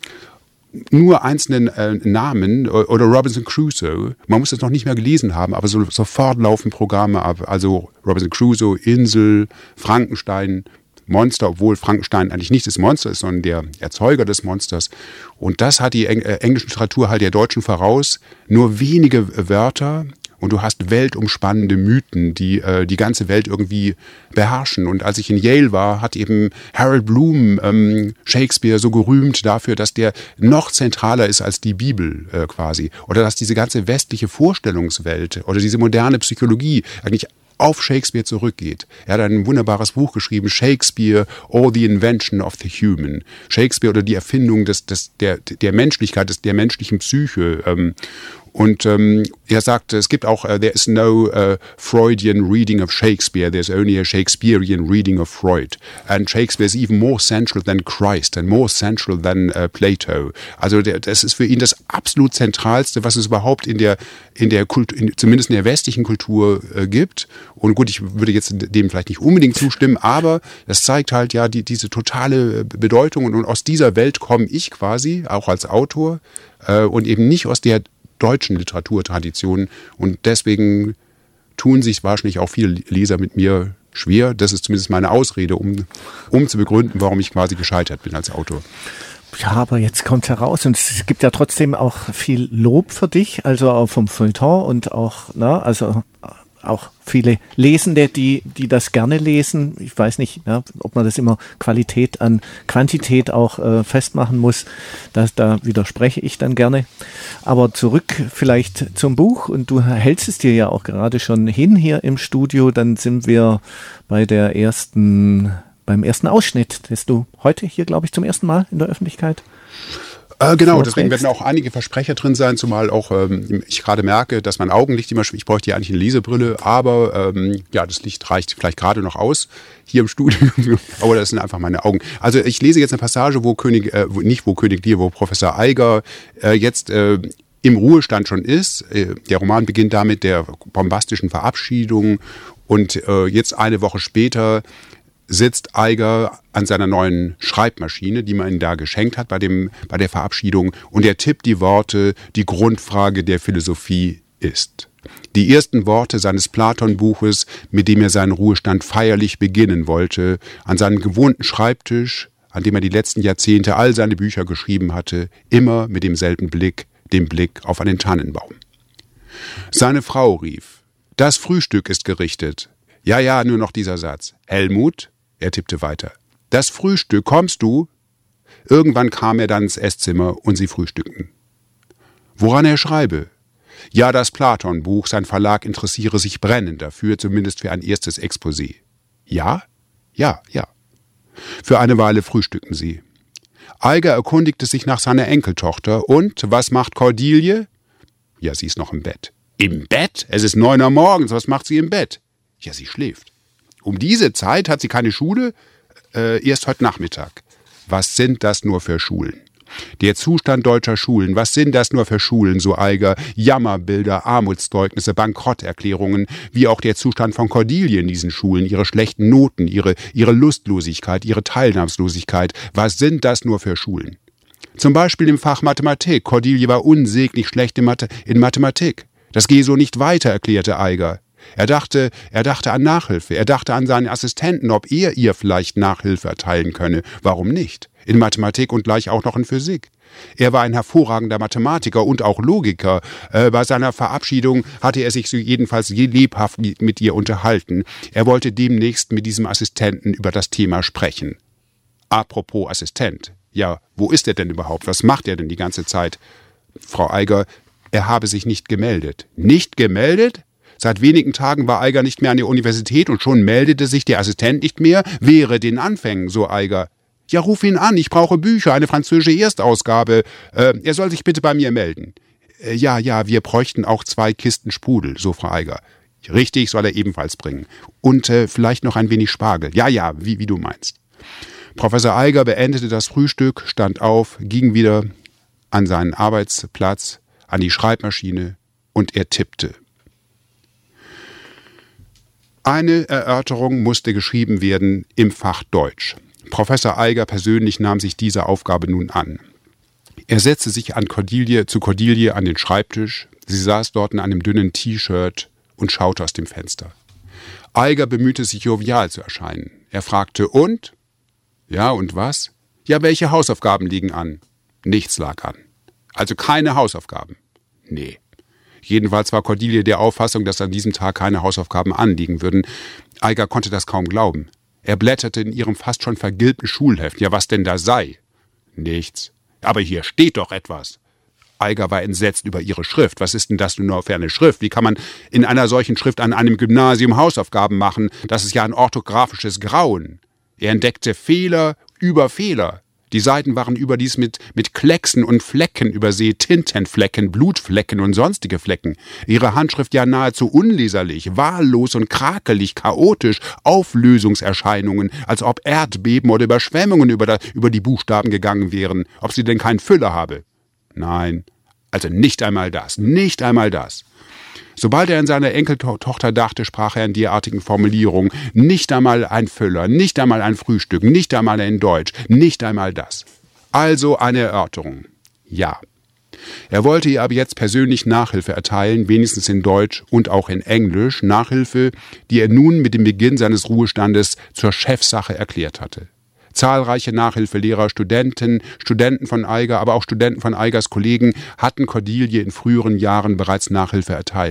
nur einzelnen äh, Namen oder Robinson Crusoe. Man muss das noch nicht mehr gelesen haben, aber so, sofort laufen Programme ab. Also Robinson Crusoe, Insel, Frankenstein, Monster, obwohl Frankenstein eigentlich nicht das Monster ist, sondern der Erzeuger des Monsters. Und das hat die Eng- äh, englische Literatur halt der Deutschen voraus. Nur wenige Wörter und du hast weltumspannende Mythen, die äh, die ganze Welt irgendwie beherrschen. Und als ich in Yale war, hat eben Harold Bloom ähm, Shakespeare so gerühmt dafür, dass der noch zentraler ist als die Bibel äh, quasi. Oder dass diese ganze westliche Vorstellungswelt oder diese moderne Psychologie eigentlich auf Shakespeare zurückgeht. Er hat ein wunderbares Buch geschrieben, Shakespeare or the Invention of the Human. Shakespeare oder die Erfindung des, des, der, der Menschlichkeit, des, der menschlichen Psyche. Ähm, Und ähm, er sagte, es gibt auch, uh, there is no uh, Freudian reading of Shakespeare, there's only a Shakespearean reading of Freud. And Shakespeare is even more central than Christ and more central than uh, Plato. Also der, das ist für ihn das absolut Zentralste, was es überhaupt in der, in der Kultur, in, zumindest in der westlichen Kultur äh, gibt. Und gut, ich würde jetzt dem vielleicht nicht unbedingt zustimmen, aber das zeigt halt ja die, diese totale Bedeutung. Und, und aus dieser Welt komme ich quasi, auch als Autor, äh, und eben nicht aus der deutschen Literaturtradition. Und deswegen tun sich wahrscheinlich auch viele Leser mit mir schwer. Das ist zumindest meine Ausrede, um, um zu begründen, warum ich quasi gescheitert bin als Autor. Ja, aber jetzt kommt heraus und es gibt ja trotzdem auch viel Lob für dich, also auch vom Feuilleton und auch, na, also auch viele Lesende, die, die das gerne lesen. Ich weiß nicht, ja, ob man das immer Qualität an Quantität auch äh, festmachen muss. Das, da widerspreche ich dann gerne. Aber zurück vielleicht zum Buch. Und du hältst es dir ja auch gerade schon hin hier im Studio. Dann sind wir bei der ersten, beim ersten Ausschnitt, das du heute hier, glaube ich, zum ersten Mal in der Öffentlichkeit Äh, genau, deswegen werden auch einige Versprecher drin sein, zumal auch ähm, ich gerade merke, dass mein Augenlicht immer, ich bräuchte ja eigentlich eine Lesebrille, aber ähm, ja, das Licht reicht vielleicht gerade noch aus hier im Studio, aber das sind einfach meine Augen. Also ich lese jetzt eine Passage, wo König, äh, wo, nicht wo König Lear, wo Professor Eiger äh, jetzt äh, im Ruhestand schon ist. Äh, der Roman beginnt damit der bombastischen Verabschiedung und äh, jetzt eine Woche später sitzt Eiger an seiner neuen Schreibmaschine, die man ihm da geschenkt hat bei, dem, bei der Verabschiedung, und er tippt die Worte, die Grundfrage der Philosophie ist. Die ersten Worte seines Platon-Buches, mit dem er seinen Ruhestand feierlich beginnen wollte, an seinem gewohnten Schreibtisch, an dem er die letzten Jahrzehnte all seine Bücher geschrieben hatte, immer mit demselben Blick, dem Blick auf einen Tannenbaum. Seine Frau rief: Das Frühstück ist gerichtet. Ja, ja, nur noch dieser Satz. Helmut? Er tippte weiter. Das Frühstück, kommst du? Irgendwann kam er dann ins Esszimmer und sie frühstückten. Woran er schreibe? Ja, das Platon-Buch, sein Verlag interessiere sich brennend dafür, zumindest für ein erstes Exposé. Ja? Ja, ja. Für eine Weile frühstückten sie. Eiger erkundigte sich nach seiner Enkeltochter. Und, was macht Cordelie? Ja, sie ist noch im Bett. Im Bett? Es ist neun Uhr morgens, was macht sie im Bett? Ja, sie schläft. Um diese Zeit hat sie keine Schule? Äh, erst heute Nachmittag. Was sind das nur für Schulen? Der Zustand deutscher Schulen, was sind das nur für Schulen, so Eiger? Jammerbilder, Armutszeugnisse, Bankrotterklärungen, wie auch der Zustand von Cordelie in diesen Schulen, ihre schlechten Noten, ihre, ihre Lustlosigkeit, ihre Teilnahmslosigkeit. Was sind das nur für Schulen? Zum Beispiel im Fach Mathematik. Cordelie war unsäglich schlecht in, Mathe, in Mathematik. Das gehe so nicht weiter, erklärte Eiger. Er dachte, er dachte an Nachhilfe, er dachte an seinen Assistenten, ob er ihr vielleicht Nachhilfe erteilen könne. Warum nicht? In Mathematik und gleich auch noch in Physik. Er war ein hervorragender Mathematiker und auch Logiker. Äh, bei seiner Verabschiedung hatte er sich so jedenfalls lebhaft mit ihr unterhalten. Er wollte demnächst mit diesem Assistenten über das Thema sprechen. Apropos Assistent. Ja, wo ist er denn überhaupt? Was macht er denn die ganze Zeit? Frau Eiger, er habe sich nicht gemeldet. Nicht gemeldet? Seit wenigen Tagen war Eiger nicht mehr an der Universität und schon meldete sich der Assistent nicht mehr, wäre den Anfängen, so Eiger. Ja, ruf ihn an, ich brauche Bücher, eine französische Erstausgabe. Äh, er soll sich bitte bei mir melden. Äh, ja, ja, wir bräuchten auch zwei Kisten Sprudel, so Frau Eiger. Richtig, soll er ebenfalls bringen. Und äh, vielleicht noch ein wenig Spargel. Ja, ja, wie, wie du meinst. Professor Eiger beendete das Frühstück, stand auf, ging wieder an seinen Arbeitsplatz, an die Schreibmaschine und er tippte. Eine Erörterung musste geschrieben werden im Fach Deutsch. Professor Eiger persönlich nahm sich diese Aufgabe nun an. Er setzte sich an Cordelie, zu Cordelie an den Schreibtisch. Sie saß dort in einem dünnen T-Shirt und schaute aus dem Fenster. Eiger bemühte sich, jovial zu erscheinen. Er fragte, und? Ja, und was? Ja, welche Hausaufgaben liegen an? Nichts lag an. Also keine Hausaufgaben? Nee. Jedenfalls war Cordelie der Auffassung, dass an diesem Tag keine Hausaufgaben anliegen würden. Eiger konnte das kaum glauben. Er blätterte in ihrem fast schon vergilbten Schulheft. Ja, was denn da sei? Nichts. Aber hier steht doch etwas. Eiger war entsetzt über ihre Schrift. Was ist denn das nur für eine Schrift? Wie kann man in einer solchen Schrift an einem Gymnasium Hausaufgaben machen? Das ist ja ein orthografisches Grauen. Er entdeckte Fehler über Fehler. Die Seiten waren überdies mit, mit Klecksen und Flecken übersät, Tintenflecken, Blutflecken und sonstige Flecken. Ihre Handschrift ja nahezu unleserlich, wahllos und krakelig, chaotisch, Auflösungserscheinungen, als ob Erdbeben oder Überschwemmungen über, da, über die Buchstaben gegangen wären, ob sie denn keinen Füller habe. Nein, also nicht einmal das, nicht einmal das. Sobald er an seine Enkeltochter dachte, sprach er in derartigen Formulierungen: Nicht einmal ein Füller, nicht einmal ein Frühstück, nicht einmal in Deutsch, nicht einmal das. Also eine Erörterung. Ja. Er wollte ihr aber jetzt persönlich Nachhilfe erteilen, wenigstens in Deutsch und auch in Englisch, Nachhilfe, die er nun mit dem Beginn seines Ruhestandes zur Chefsache erklärt hatte. Zahlreiche Nachhilfelehrer, Studenten, Studenten von Eiger, aber auch Studenten von Eigers Kollegen hatten Cordelie in früheren Jahren bereits Nachhilfe erteilt.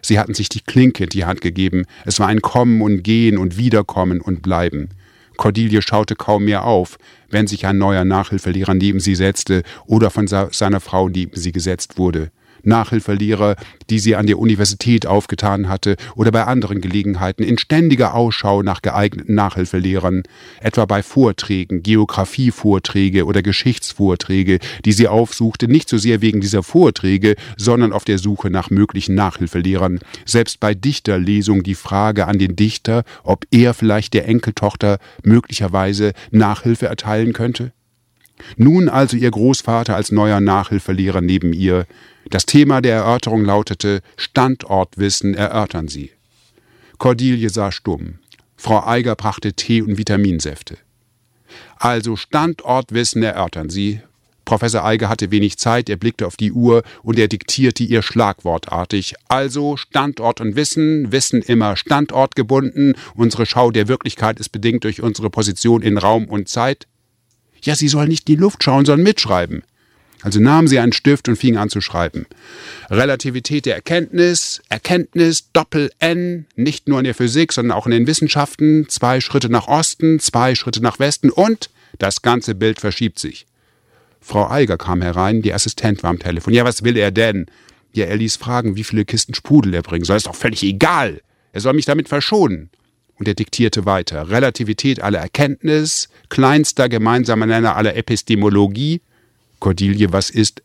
Sie hatten sich die Klinke in die Hand gegeben. Es war ein Kommen und Gehen und Wiederkommen und Bleiben. Cordelia schaute kaum mehr auf, wenn sich ein neuer Nachhilfelehrer neben sie setzte oder von seiner Frau neben sie gesetzt wurde. Nachhilfelehrer, die sie an der Universität aufgetan hatte oder bei anderen Gelegenheiten in ständiger Ausschau nach geeigneten Nachhilfelehrern, etwa bei Vorträgen, Geografievorträge oder Geschichtsvorträge, die sie aufsuchte, nicht so sehr wegen dieser Vorträge, sondern auf der Suche nach möglichen Nachhilfelehrern. Selbst bei Dichterlesungen die Frage an den Dichter, ob er vielleicht der Enkeltochter möglicherweise Nachhilfe erteilen könnte. Nun also ihr Großvater als neuer Nachhilfelehrer neben ihr. Das Thema der Erörterung lautete Standortwissen erörtern Sie. Cordelia sah stumm. Frau Eiger brachte Tee und Vitaminsäfte. Also Standortwissen erörtern Sie. Professor Eiger hatte wenig Zeit, er blickte auf die Uhr und er diktierte ihr schlagwortartig. Also Standort und Wissen, Wissen immer standortgebunden. Unsere Schau der Wirklichkeit ist bedingt durch unsere Position in Raum und Zeit. Ja, Sie soll nicht in die Luft schauen, sondern mitschreiben. Also nahm sie einen Stift und fing an zu schreiben. Relativität der Erkenntnis, Erkenntnis, Doppel-N, nicht nur in der Physik, sondern auch in den Wissenschaften, zwei Schritte nach Osten, zwei Schritte nach Westen und das ganze Bild verschiebt sich. Frau Eiger kam herein, die Assistent war am Telefon. Ja, was will er denn? Ja, er ließ fragen, wie viele Kisten Sprudel er bringen soll. Ist doch völlig egal. Er soll mich damit verschonen. Und er diktierte weiter. Relativität aller Erkenntnis, kleinster gemeinsamer Nenner aller Epistemologie. Cordelia, was ist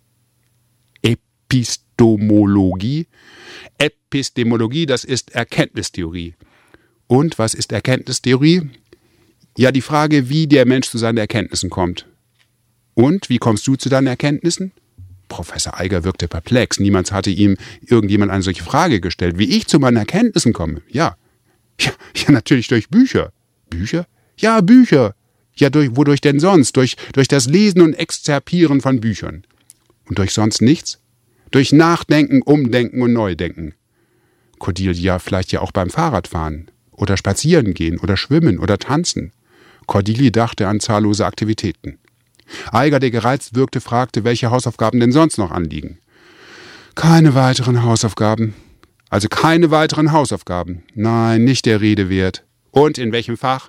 Epistemologie? Epistemologie, das ist Erkenntnistheorie. Und was ist Erkenntnistheorie? Ja, die Frage, wie der Mensch zu seinen Erkenntnissen kommt. Und, wie kommst du zu deinen Erkenntnissen? Professor Eiger wirkte perplex. Niemals hatte ihm irgendjemand eine solche Frage gestellt. Wie ich zu meinen Erkenntnissen komme? Ja. Ja, ja natürlich durch Bücher. Bücher? Ja, Bücher. Ja, durch, wodurch denn sonst? Durch, durch das Lesen und Exzerpieren von Büchern. Und durch sonst nichts? Durch Nachdenken, Umdenken und Neudenken. Cordelia vielleicht ja auch beim Fahrradfahren. Oder spazieren gehen oder schwimmen oder tanzen. Cordelia dachte an zahllose Aktivitäten. Eiger, der gereizt wirkte, fragte, welche Hausaufgaben denn sonst noch anliegen. Keine weiteren Hausaufgaben. Also keine weiteren Hausaufgaben. Nein, nicht der Rede wert. Und in welchem Fach?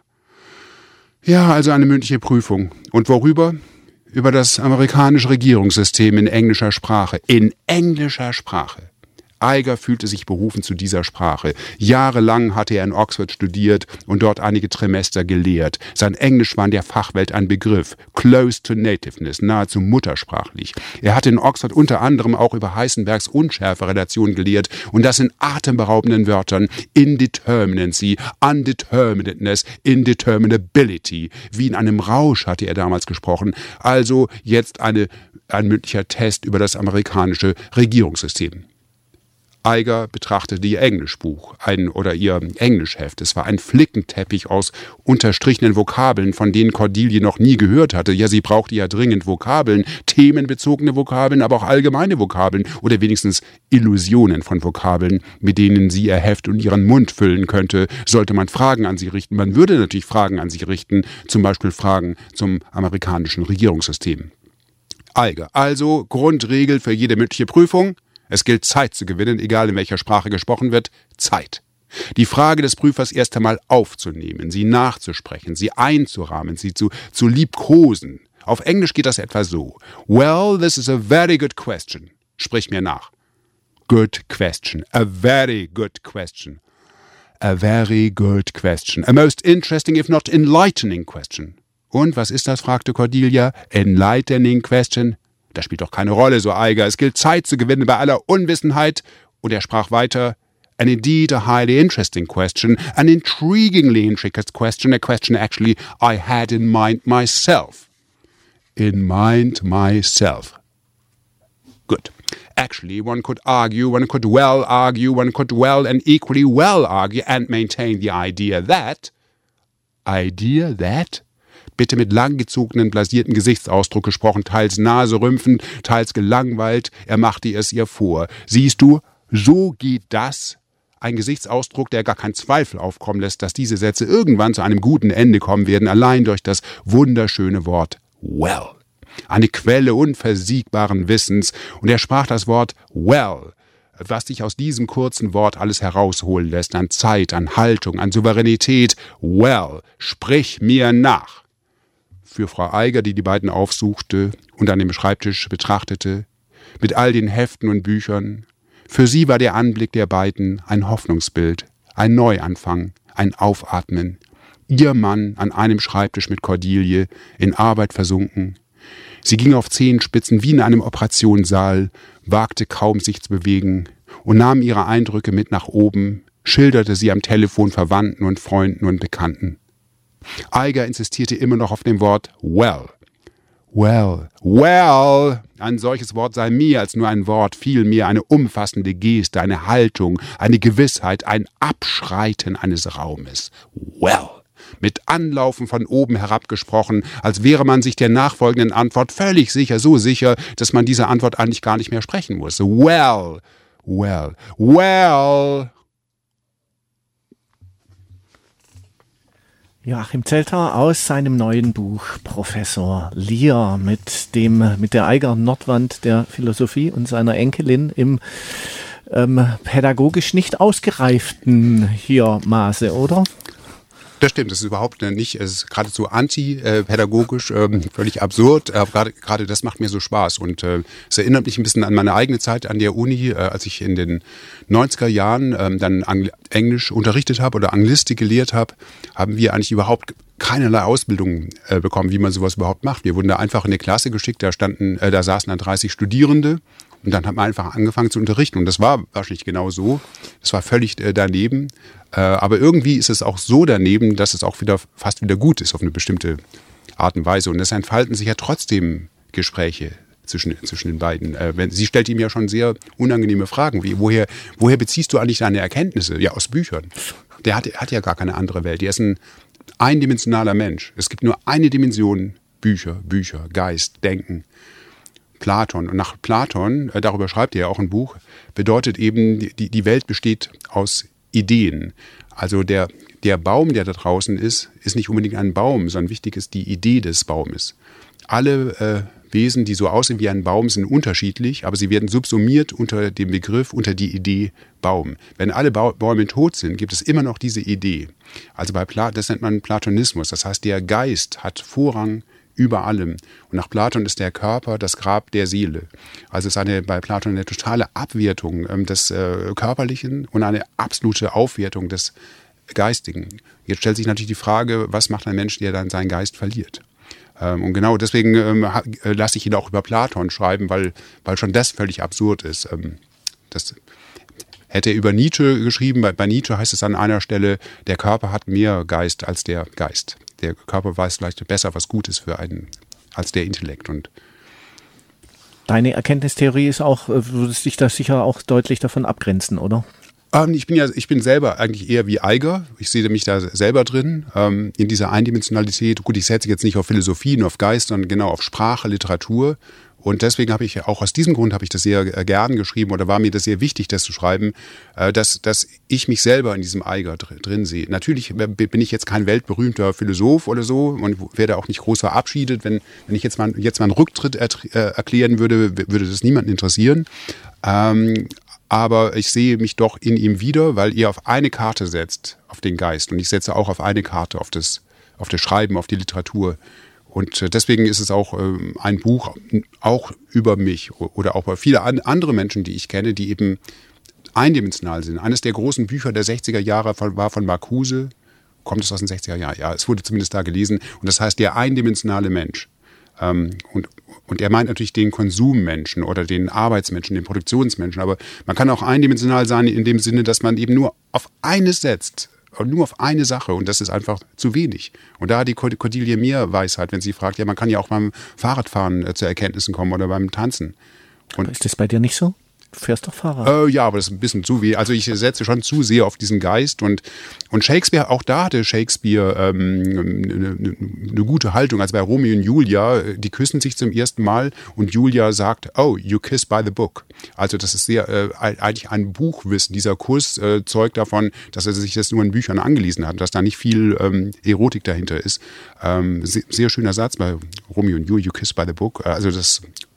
Ja, also eine mündliche Prüfung. Und worüber? Über das amerikanische Regierungssystem in englischer Sprache. In englischer Sprache. Eiger fühlte sich berufen zu dieser Sprache. Jahrelang hatte er in Oxford studiert und dort einige Trimester gelehrt. Sein Englisch war in der Fachwelt ein Begriff. Close to nativeness, nahezu muttersprachlich. Er hatte in Oxford unter anderem auch über Heisenbergs Unschärferelation gelehrt und das in atemberaubenden Wörtern. Indeterminacy, Undeterminedness, Indeterminability. Wie in einem Rausch hatte er damals gesprochen. Also jetzt eine, ein mündlicher Test über das amerikanische Regierungssystem. Eiger betrachtete ihr Englischbuch ein, oder ihr Englischheft. Es war ein Flickenteppich aus unterstrichenen Vokabeln, von denen Cordelia noch nie gehört hatte. Ja, sie brauchte ja dringend Vokabeln, themenbezogene Vokabeln, aber auch allgemeine Vokabeln oder wenigstens Illusionen von Vokabeln, mit denen sie ihr Heft und ihren Mund füllen könnte, sollte man Fragen an sie richten. Man würde natürlich Fragen an sie richten, zum Beispiel Fragen zum amerikanischen Regierungssystem. Eiger, also Grundregel für jede mündliche Prüfung: Es gilt, Zeit zu gewinnen, egal in welcher Sprache gesprochen wird. Zeit. Die Frage des Prüfers erst einmal aufzunehmen, sie nachzusprechen, sie einzurahmen, sie zu, zu liebkosen. Auf Englisch geht das etwa so. Well, this is a very good question. Sprich mir nach. Good question. A very good question. A very good question. A most interesting, if not enlightening question. Und was ist das, fragte Cordelia. Enlightening question. Das spielt doch keine Rolle, so Eiger. Es gilt, Zeit zu gewinnen bei aller Unwissenheit. Und er sprach weiter. And indeed a highly interesting question, an intriguingly intricate question, a question actually I had in mind myself. In mind myself. Good. Actually, one could argue, one could well argue, one could well and equally well argue and maintain the idea that... Idea that... Bitte mit langgezogenen, blasierten Gesichtsausdruck gesprochen, teils naserümpfend, teils gelangweilt. Er machte es ihr vor. Siehst du, so geht das. Ein Gesichtsausdruck, der gar keinen Zweifel aufkommen lässt, dass diese Sätze irgendwann zu einem guten Ende kommen werden, allein durch das wunderschöne Wort well. Eine Quelle unversiegbaren Wissens. Und er sprach das Wort well was sich aus diesem kurzen Wort alles herausholen lässt, an Zeit, an Haltung, an Souveränität. Well, sprich mir nach. Für Frau Eiger, die die beiden aufsuchte und an dem Schreibtisch betrachtete, mit all den Heften und Büchern. Für sie war der Anblick der beiden ein Hoffnungsbild, ein Neuanfang, ein Aufatmen. Ihr Mann an einem Schreibtisch mit Cordelie, in Arbeit versunken. Sie ging auf Zehenspitzen wie in einem Operationssaal, wagte kaum sich zu bewegen und nahm ihre Eindrücke mit nach oben, schilderte sie am Telefon Verwandten und Freunden und Bekannten. Eiger insistierte immer noch auf dem Wort well. Well, well, ein solches Wort sei mehr als nur ein Wort, vielmehr eine umfassende Geste, eine Haltung, eine Gewissheit, ein Abschreiten eines Raumes. Well, mit Anlaufen von oben herab gesprochen, als wäre man sich der nachfolgenden Antwort völlig sicher, so sicher, dass man diese Antwort eigentlich gar nicht mehr sprechen muss. Well, well, well. Joachim Zelter aus seinem neuen Buch Professor Lear mit dem mit der Eiger Nordwand der Philosophie und seiner Enkelin im ähm, pädagogisch nicht ausgereiften hier Maße, oder? Das stimmt, das ist überhaupt nicht, es ist geradezu anti-pädagogisch, äh, völlig absurd, äh, gerade, gerade das macht mir so Spaß und äh, es erinnert mich ein bisschen an meine eigene Zeit an der Uni, äh, als ich in den neunziger Jahren äh, dann Angl- Englisch unterrichtet habe oder Anglistik gelehrt habe, haben wir eigentlich überhaupt keinerlei Ausbildung äh, bekommen, wie man sowas überhaupt macht. Wir wurden da einfach in eine Klasse geschickt, da standen, äh, da saßen dann dreißig Studierende. Und dann hat man einfach angefangen zu unterrichten. Und das war wahrscheinlich genau so. Das war völlig äh, daneben. Äh, aber irgendwie ist es auch so daneben, dass es auch wieder fast wieder gut ist auf eine bestimmte Art und Weise. Und es entfalten sich ja trotzdem Gespräche zwischen, zwischen den beiden. Äh, wenn, sie stellt ihm ja schon sehr unangenehme Fragen. Wie, woher, woher beziehst du eigentlich deine Erkenntnisse? Ja, aus Büchern. Der hat, hat ja gar keine andere Welt. Der ist ein eindimensionaler Mensch. Es gibt nur eine Dimension: Bücher, Bücher, Geist, Denken. Platon. Und nach Platon, äh, darüber schreibt er ja auch ein Buch, bedeutet eben, die, die Welt besteht aus Ideen. Also der, der Baum, der da draußen ist, ist nicht unbedingt ein Baum, sondern wichtig ist die Idee des Baumes. Alle äh, Wesen, die so aussehen wie ein Baum, sind unterschiedlich, aber sie werden subsumiert unter dem Begriff, unter die Idee Baum. Wenn alle ba- Bäume tot sind, gibt es immer noch diese Idee. Also bei Pla- das nennt man Platonismus. Das heißt, der Geist hat Vorrang über allem. Und nach Platon ist der Körper das Grab der Seele. Also es ist eine, bei Platon eine totale Abwertung ähm, des äh, Körperlichen und eine absolute Aufwertung des Geistigen. Jetzt stellt sich natürlich die Frage, was macht ein Mensch, der dann seinen Geist verliert? Ähm, und genau deswegen ähm, äh, lasse ich ihn auch über Platon schreiben, weil, weil schon das völlig absurd ist. Ähm, das hätte er über Nietzsche geschrieben. Bei, bei Nietzsche heißt es an einer Stelle, der Körper hat mehr Geist als der Geist. Der Körper weiß vielleicht besser, was gut ist für einen, als der Intellekt. Und deine Erkenntnistheorie ist auch, würdest dich da sicher auch deutlich davon abgrenzen, oder? Ähm, ich bin ja, ich bin selber eigentlich eher wie Eiger. Ich sehe mich da selber drin, ähm, in dieser Eindimensionalität. Gut, ich setze jetzt nicht auf Philosophie, nur auf Geist, sondern genau auf Sprache, Literatur. Und deswegen habe ich, auch aus diesem Grund habe ich das sehr gern geschrieben oder war mir das sehr wichtig, das zu schreiben, dass, dass ich mich selber in diesem Eiger drin sehe. Natürlich bin ich jetzt kein weltberühmter Philosoph oder so und werde auch nicht groß verabschiedet. Wenn, wenn ich jetzt mal, jetzt mal einen Rücktritt erklären würde, würde das niemanden interessieren. Ähm, aber ich sehe mich doch in ihm wieder, weil ihr auf eine Karte setzt, auf den Geist. Und ich setze auch auf eine Karte, auf das, auf das Schreiben, auf die Literatur. Und deswegen ist es auch ähm, ein Buch auch über mich oder auch über viele an, andere Menschen, die ich kenne, die eben eindimensional sind. Eines der großen Bücher der sechziger Jahre von, war von Marcuse. Kommt es aus den sechziger Jahren? Ja, es wurde zumindest da gelesen. Und das heißt der eindimensionale Mensch. Ähm, und, und er meint natürlich den Konsummenschen oder den Arbeitsmenschen, den Produktionsmenschen. Aber man kann auch eindimensional sein in dem Sinne, dass man eben nur auf eines setzt. Nur auf eine Sache und das ist einfach zu wenig. Und da hat die Cordelie mehr Weisheit, wenn sie fragt, ja, man kann ja auch beim Fahrradfahren äh, zu Erkenntnissen kommen oder beim Tanzen. Und aber ist das bei dir nicht so? Du fährst doch Fahrrad. Äh, ja, aber das ist ein bisschen zu wenig. Also ich setze schon zu sehr auf diesen Geist und, und Shakespeare, auch da hatte Shakespeare ähm, eine, eine gute Haltung. Also bei Romeo und Julia, die küssen sich zum ersten Mal und Julia sagt, oh, you kiss by the book. Also das ist sehr äh, eigentlich ein Buchwissen. Dieser Kuss äh, zeugt davon, dass er sich das nur in Büchern angelesen hat, dass da nicht viel ähm, Erotik dahinter ist. Ähm, sehr, sehr schöner Satz bei Romeo und Julia, you kiss by the book. Also das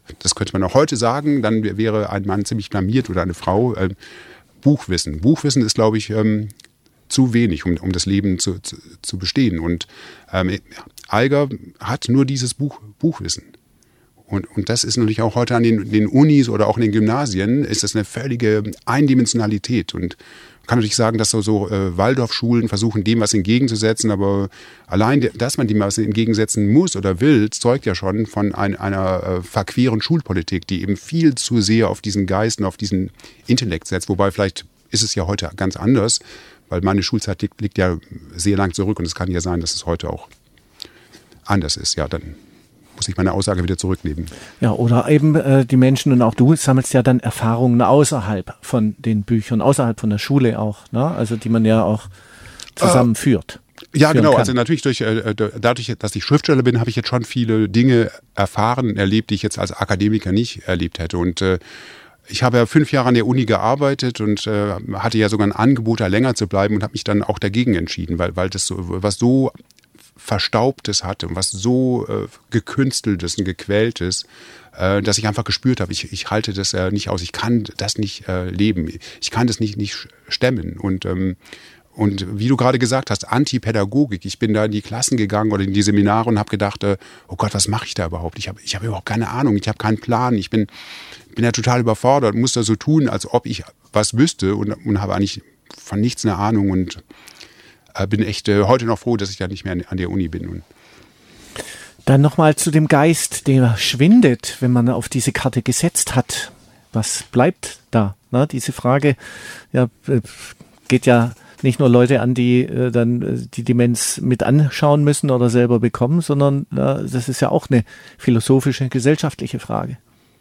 das könnte man auch heute sagen, dann wäre ein Mann ziemlich blamiert oder eine Frau. Ähm, Buchwissen. Buchwissen ist, glaube ich, ähm, zu wenig, um, um das Leben zu, zu, zu bestehen. Und ähm, Alger hat nur dieses Buch, Buchwissen. Und, und das ist natürlich auch heute an den, den Unis oder auch in den Gymnasien, ist das eine völlige Eindimensionalität. Und man kann natürlich sagen, dass so, so äh, Waldorfschulen versuchen, dem was entgegenzusetzen, aber allein, dass man dem was entgegensetzen muss oder will, zeugt ja schon von ein, einer äh, verqueren Schulpolitik, die eben viel zu sehr auf diesen Geist und auf diesen Intellekt setzt. Wobei vielleicht ist es ja heute ganz anders, weil meine Schulzeit liegt, liegt ja sehr lang zurück und es kann ja sein, dass es heute auch anders ist. Ja, dann muss ich meine Aussage wieder zurücknehmen. Ja, oder eben äh, die Menschen und auch du sammelst ja dann Erfahrungen außerhalb von den Büchern, außerhalb von der Schule auch, ne? Also die man ja auch zusammenführt. Äh, ja, genau. Kann. Also natürlich durch, äh, dadurch, dass ich Schriftsteller bin, habe ich jetzt schon viele Dinge erfahren, erlebt, die ich jetzt als Akademiker nicht erlebt hätte. Und äh, ich habe ja fünf Jahre an der Uni gearbeitet und äh, hatte ja sogar ein Angebot, da länger zu bleiben und habe mich dann auch dagegen entschieden, weil, weil das so, was so Verstaubtes hatte und was so äh, gekünsteltes und gequältes, äh, dass ich einfach gespürt habe, ich, ich halte das äh, nicht aus, ich kann das nicht äh, leben, ich kann das nicht, nicht stemmen. Und, ähm, und wie du gerade gesagt hast, Antipädagogik, ich bin da in die Klassen gegangen oder in die Seminare und habe gedacht, äh, oh Gott, was mache ich da überhaupt? Ich habe ich hab überhaupt keine Ahnung, ich habe keinen Plan, ich bin, bin ja total überfordert, muss da so tun, als ob ich was wüsste und, und habe eigentlich von nichts eine Ahnung und bin echt äh, heute noch froh, dass ich da nicht mehr an der Uni bin. Dann nochmal zu dem Geist, der schwindet, wenn man auf diese Karte gesetzt hat. Was bleibt da? Na, diese Frage ja, geht ja nicht nur Leute an, die äh, dann die Demenz mit anschauen müssen oder selber bekommen, sondern äh, das ist ja auch eine philosophische, gesellschaftliche Frage.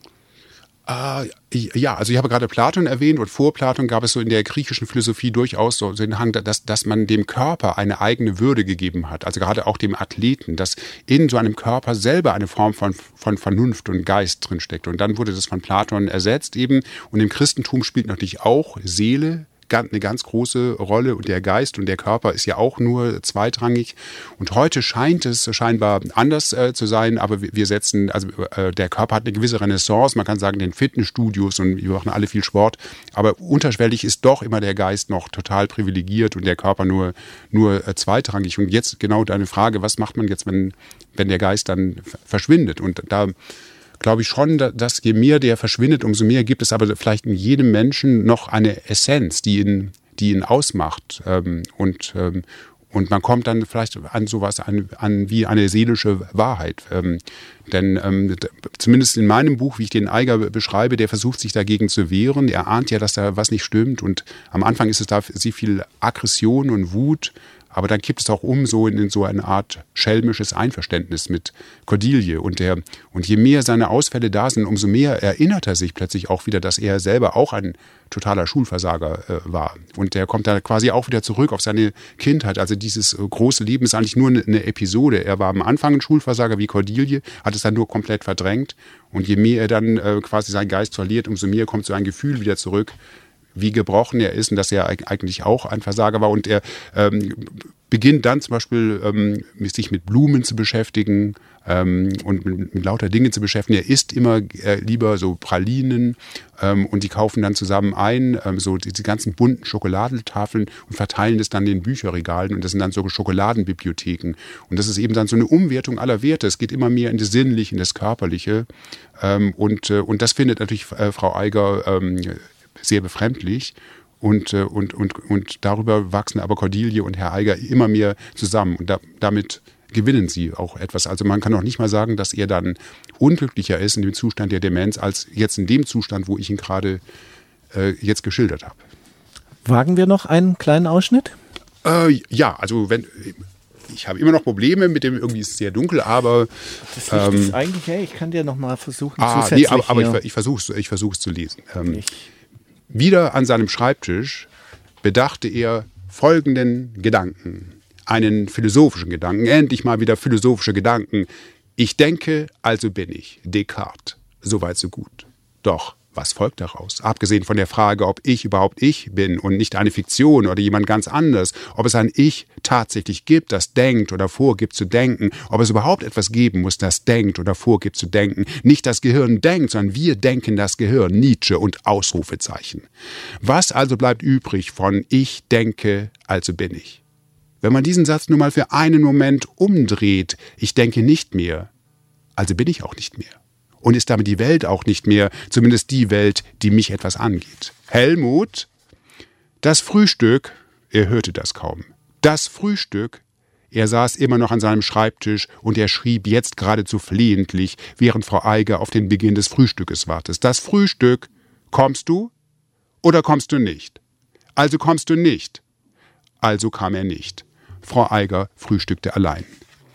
Uh, ja, also ich habe gerade Platon erwähnt und vor Platon gab es so in der griechischen Philosophie durchaus so den Hang, dass, dass man dem Körper eine eigene Würde gegeben hat, also gerade auch dem Athleten, dass in so einem Körper selber eine Form von, von Vernunft und Geist drinsteckt. Und dann wurde das von Platon ersetzt eben und im Christentum spielt natürlich auch Seele eine ganz große Rolle und der Geist und der Körper ist ja auch nur zweitrangig. Und heute scheint es scheinbar anders äh, zu sein, aber wir, wir setzen, also äh, der Körper hat eine gewisse Renaissance, man kann sagen, in den Fitnessstudios und wir machen alle viel Sport, aber unterschwellig ist doch immer der Geist noch total privilegiert und der Körper nur, nur äh, zweitrangig. Und jetzt genau deine Frage, was macht man jetzt, wenn, wenn der Geist dann verschwindet? Und da glaube ich schon, dass je mehr der verschwindet, umso mehr gibt es aber vielleicht in jedem Menschen noch eine Essenz, die ihn, die ihn ausmacht. Und, und man kommt dann vielleicht an sowas an, an wie eine seelische Wahrheit. Denn zumindest in meinem Buch, wie ich den Alger beschreibe, der versucht sich dagegen zu wehren. Er ahnt ja, dass da was nicht stimmt. Und am Anfang ist es da sehr viel Aggression und Wut. Aber dann kippt es auch um so in, in so eine Art schelmisches Einverständnis mit Cordelia. Und, der, und je mehr seine Ausfälle da sind, umso mehr erinnert er sich plötzlich auch wieder, dass er selber auch ein totaler Schulversager äh, war. Und der kommt da quasi auch wieder zurück auf seine Kindheit. Also dieses äh, große Leben ist eigentlich nur eine, eine Episode. Er war am Anfang ein Schulversager wie Cordelia, hat es dann nur komplett verdrängt. Und je mehr er dann äh, quasi seinen Geist verliert, umso mehr kommt so ein Gefühl wieder zurück, wie gebrochen er ist und dass er eigentlich auch ein Versager war. Und er ähm, beginnt dann zum Beispiel ähm, sich mit Blumen zu beschäftigen ähm, und mit, mit lauter Dingen zu beschäftigen. Er isst immer äh, lieber so Pralinen ähm, und die kaufen dann zusammen ein, ähm, so diese ganzen bunten Schokoladentafeln und verteilen das dann in den Bücherregalen und das sind dann so Schokoladenbibliotheken. Und das ist eben dann so eine Umwertung aller Werte. Es geht immer mehr in das Sinnliche, in das Körperliche ähm, und, äh, und das findet natürlich äh, Frau Alger ähm, sehr befremdlich und, und, und, und darüber wachsen aber Cordelia und Herr Alger immer mehr zusammen und da, damit gewinnen sie auch etwas. Also man kann auch nicht mal sagen, dass er dann unglücklicher ist in dem Zustand der Demenz, als jetzt in dem Zustand, wo ich ihn gerade äh, jetzt geschildert habe. Wagen wir noch einen kleinen Ausschnitt? Äh, ja, also wenn... Ich habe immer noch Probleme mit dem, irgendwie ist es sehr dunkel, aber... Das Licht ähm, ist eigentlich, hey, ich kann dir noch mal versuchen ah, zusätzlich... Nee, aber, aber ich, ich versuche es ich versuch's zu lesen. Ähm, wieder an seinem Schreibtisch bedachte er folgenden Gedanken. Einen philosophischen Gedanken, endlich mal wieder philosophische Gedanken. Ich denke, also bin ich. Descartes. Soweit so gut. Doch, Was folgt daraus? Abgesehen von der Frage, ob ich überhaupt ich bin und nicht eine Fiktion oder jemand ganz anders, ob es ein Ich tatsächlich gibt, das denkt oder vorgibt zu denken, ob es überhaupt etwas geben muss, das denkt oder vorgibt zu denken. Nicht das Gehirn denkt, sondern wir denken das Gehirn, Nietzsche und Ausrufezeichen. Was also bleibt übrig von Ich denke, also bin ich? Wenn man diesen Satz nur mal für einen Moment umdreht, ich denke nicht mehr, also bin ich auch nicht mehr. Und ist damit die Welt auch nicht mehr, zumindest die Welt, die mich etwas angeht. Helmut, das Frühstück, er hörte das kaum. Das Frühstück, er saß immer noch an seinem Schreibtisch und er schrieb jetzt geradezu flehentlich, während Frau Eiger auf den Beginn des Frühstückes wartet. Das Frühstück, kommst du oder kommst du nicht? Also kommst du nicht. Also kam er nicht. Frau Eiger frühstückte allein.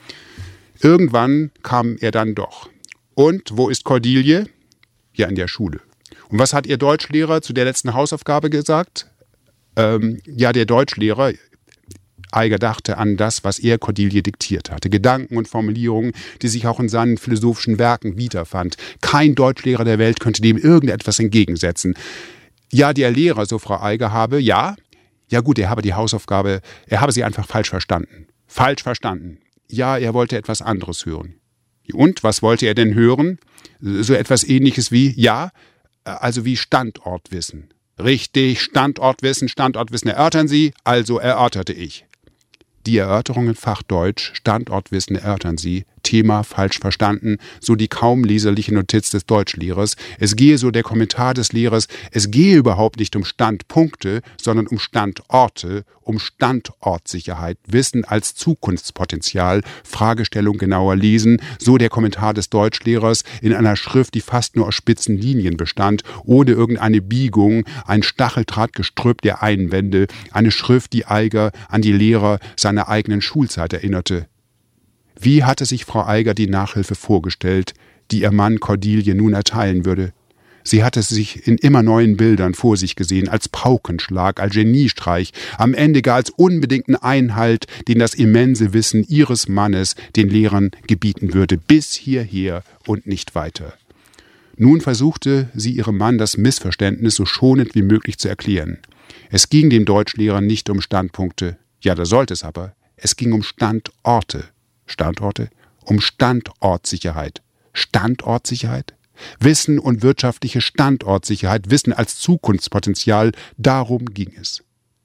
Irgendwann kam er dann doch. Und wo ist Cordelie? Ja, in der Schule. Und was hat Ihr Deutschlehrer zu der letzten Hausaufgabe gesagt? Ähm, ja, der Deutschlehrer, Eiger dachte an das, was er Cordelie diktiert hatte. Gedanken und Formulierungen, die sich auch in seinen philosophischen Werken wiederfand. Kein Deutschlehrer der Welt könnte dem irgendetwas entgegensetzen. Ja, der Lehrer, so Frau Eiger, habe, ja, ja gut, er habe die Hausaufgabe, er habe sie einfach falsch verstanden. Falsch verstanden. Ja, er wollte etwas anderes hören. Und was wollte er denn hören? So etwas Ähnliches wie, ja, also wie Standortwissen. Richtig, Standortwissen, Standortwissen erörtern Sie, also erörterte ich. Die Erörterung in Fachdeutsch, Standortwissen erörtern Sie, Thema falsch verstanden, so die kaum leserliche Notiz des Deutschlehrers. Es gehe, so der Kommentar des Lehrers, es gehe überhaupt nicht um Standpunkte, sondern um Standorte, um Standortsicherheit, Wissen als Zukunftspotenzial, Fragestellung genauer lesen, so der Kommentar des Deutschlehrers in einer Schrift, die fast nur aus spitzen Linien bestand, ohne irgendeine Biegung, ein Stacheldrahtgestrüpp der Einwände, eine Schrift, die Eiger an die Lehrer seiner eigenen Schulzeit erinnerte. Wie hatte sich Frau Eiger die Nachhilfe vorgestellt, die ihr Mann Cordelie nun erteilen würde? Sie hatte sich in immer neuen Bildern vor sich gesehen, als Paukenschlag, als Geniestreich, am Ende gar als unbedingten Einhalt, den das immense Wissen ihres Mannes den Lehrern gebieten würde, bis hierher und nicht weiter. Nun versuchte sie ihrem Mann das Missverständnis so schonend wie möglich zu erklären. Es ging dem Deutschlehrer nicht um Standpunkte, ja, da sollte es aber, es ging um Standorte. Standorte, um Standortsicherheit. Standortsicherheit? Wissen und wirtschaftliche Standortsicherheit, Wissen als Zukunftspotenzial, darum ging es.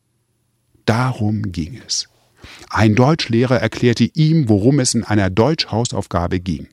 Darum ging es. Ein Deutschlehrer erklärte ihm, worum es in einer Deutschhausaufgabe ging.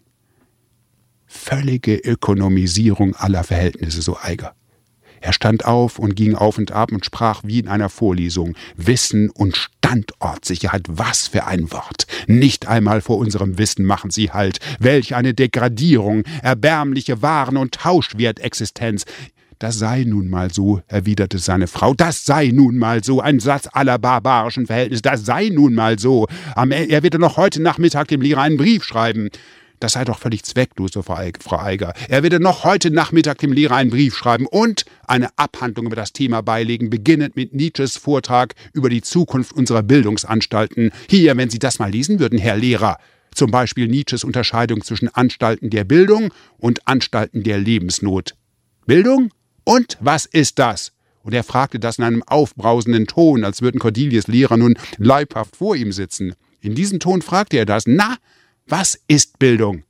Völlige Ökonomisierung aller Verhältnisse, so Eiger. Er stand auf und ging auf und ab und sprach wie in einer Vorlesung. Wissen und Standortsicherheit, was für ein Wort. Nicht einmal vor unserem Wissen machen sie Halt. Welch eine Degradierung, erbärmliche Waren- und Tauschwertexistenz. Das sei nun mal so, erwiderte seine Frau. Das sei nun mal so, ein Satz aller barbarischen Verhältnisse. Das sei nun mal so. Er wird noch heute Nachmittag dem Lehrer einen Brief schreiben. Das sei doch völlig zwecklos, so Frau Eiger. Er werde noch heute Nachmittag dem Lehrer einen Brief schreiben und eine Abhandlung über das Thema beilegen, beginnend mit Nietzsches Vortrag über die Zukunft unserer Bildungsanstalten. Hier, wenn Sie das mal lesen würden, Herr Lehrer. Zum Beispiel Nietzsches Unterscheidung zwischen Anstalten der Bildung und Anstalten der Lebensnot. Bildung? Und was ist das? Und er fragte das in einem aufbrausenden Ton, als würden Cordelies Lehrer nun leibhaft vor ihm sitzen. In diesem Ton fragte er das. Na, was ist Bildung?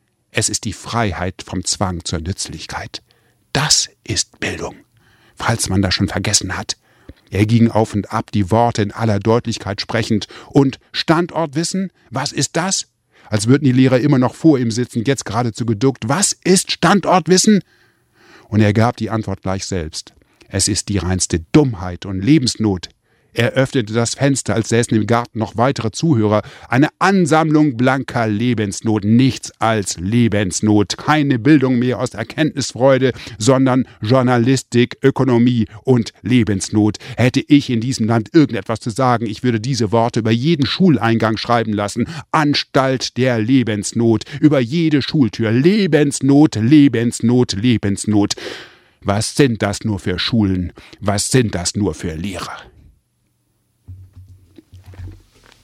Es ist die Freiheit vom Zwang zur Nützlichkeit. Das ist Bildung, falls man das schon vergessen hat. Er ging auf und ab, die Worte in aller Deutlichkeit sprechend. Und Standortwissen, was ist das? Als würden die Lehrer immer noch vor ihm sitzen, jetzt geradezu geduckt. Was ist Standortwissen? Und er gab die Antwort gleich selbst. Es ist die reinste Dummheit und Lebensnot. Er öffnete das Fenster, als säßen im Garten noch weitere Zuhörer. Eine Ansammlung blanker Lebensnot, nichts als Lebensnot. Keine Bildung mehr aus Erkenntnisfreude, sondern Journalistik, Ökonomie und Lebensnot. Hätte ich in diesem Land irgendetwas zu sagen, ich würde diese Worte über jeden Schuleingang schreiben lassen. Anstalt der Lebensnot, über jede Schultür. Lebensnot, Lebensnot, Lebensnot. Was sind das nur für Schulen? Was sind das nur für Lehrer?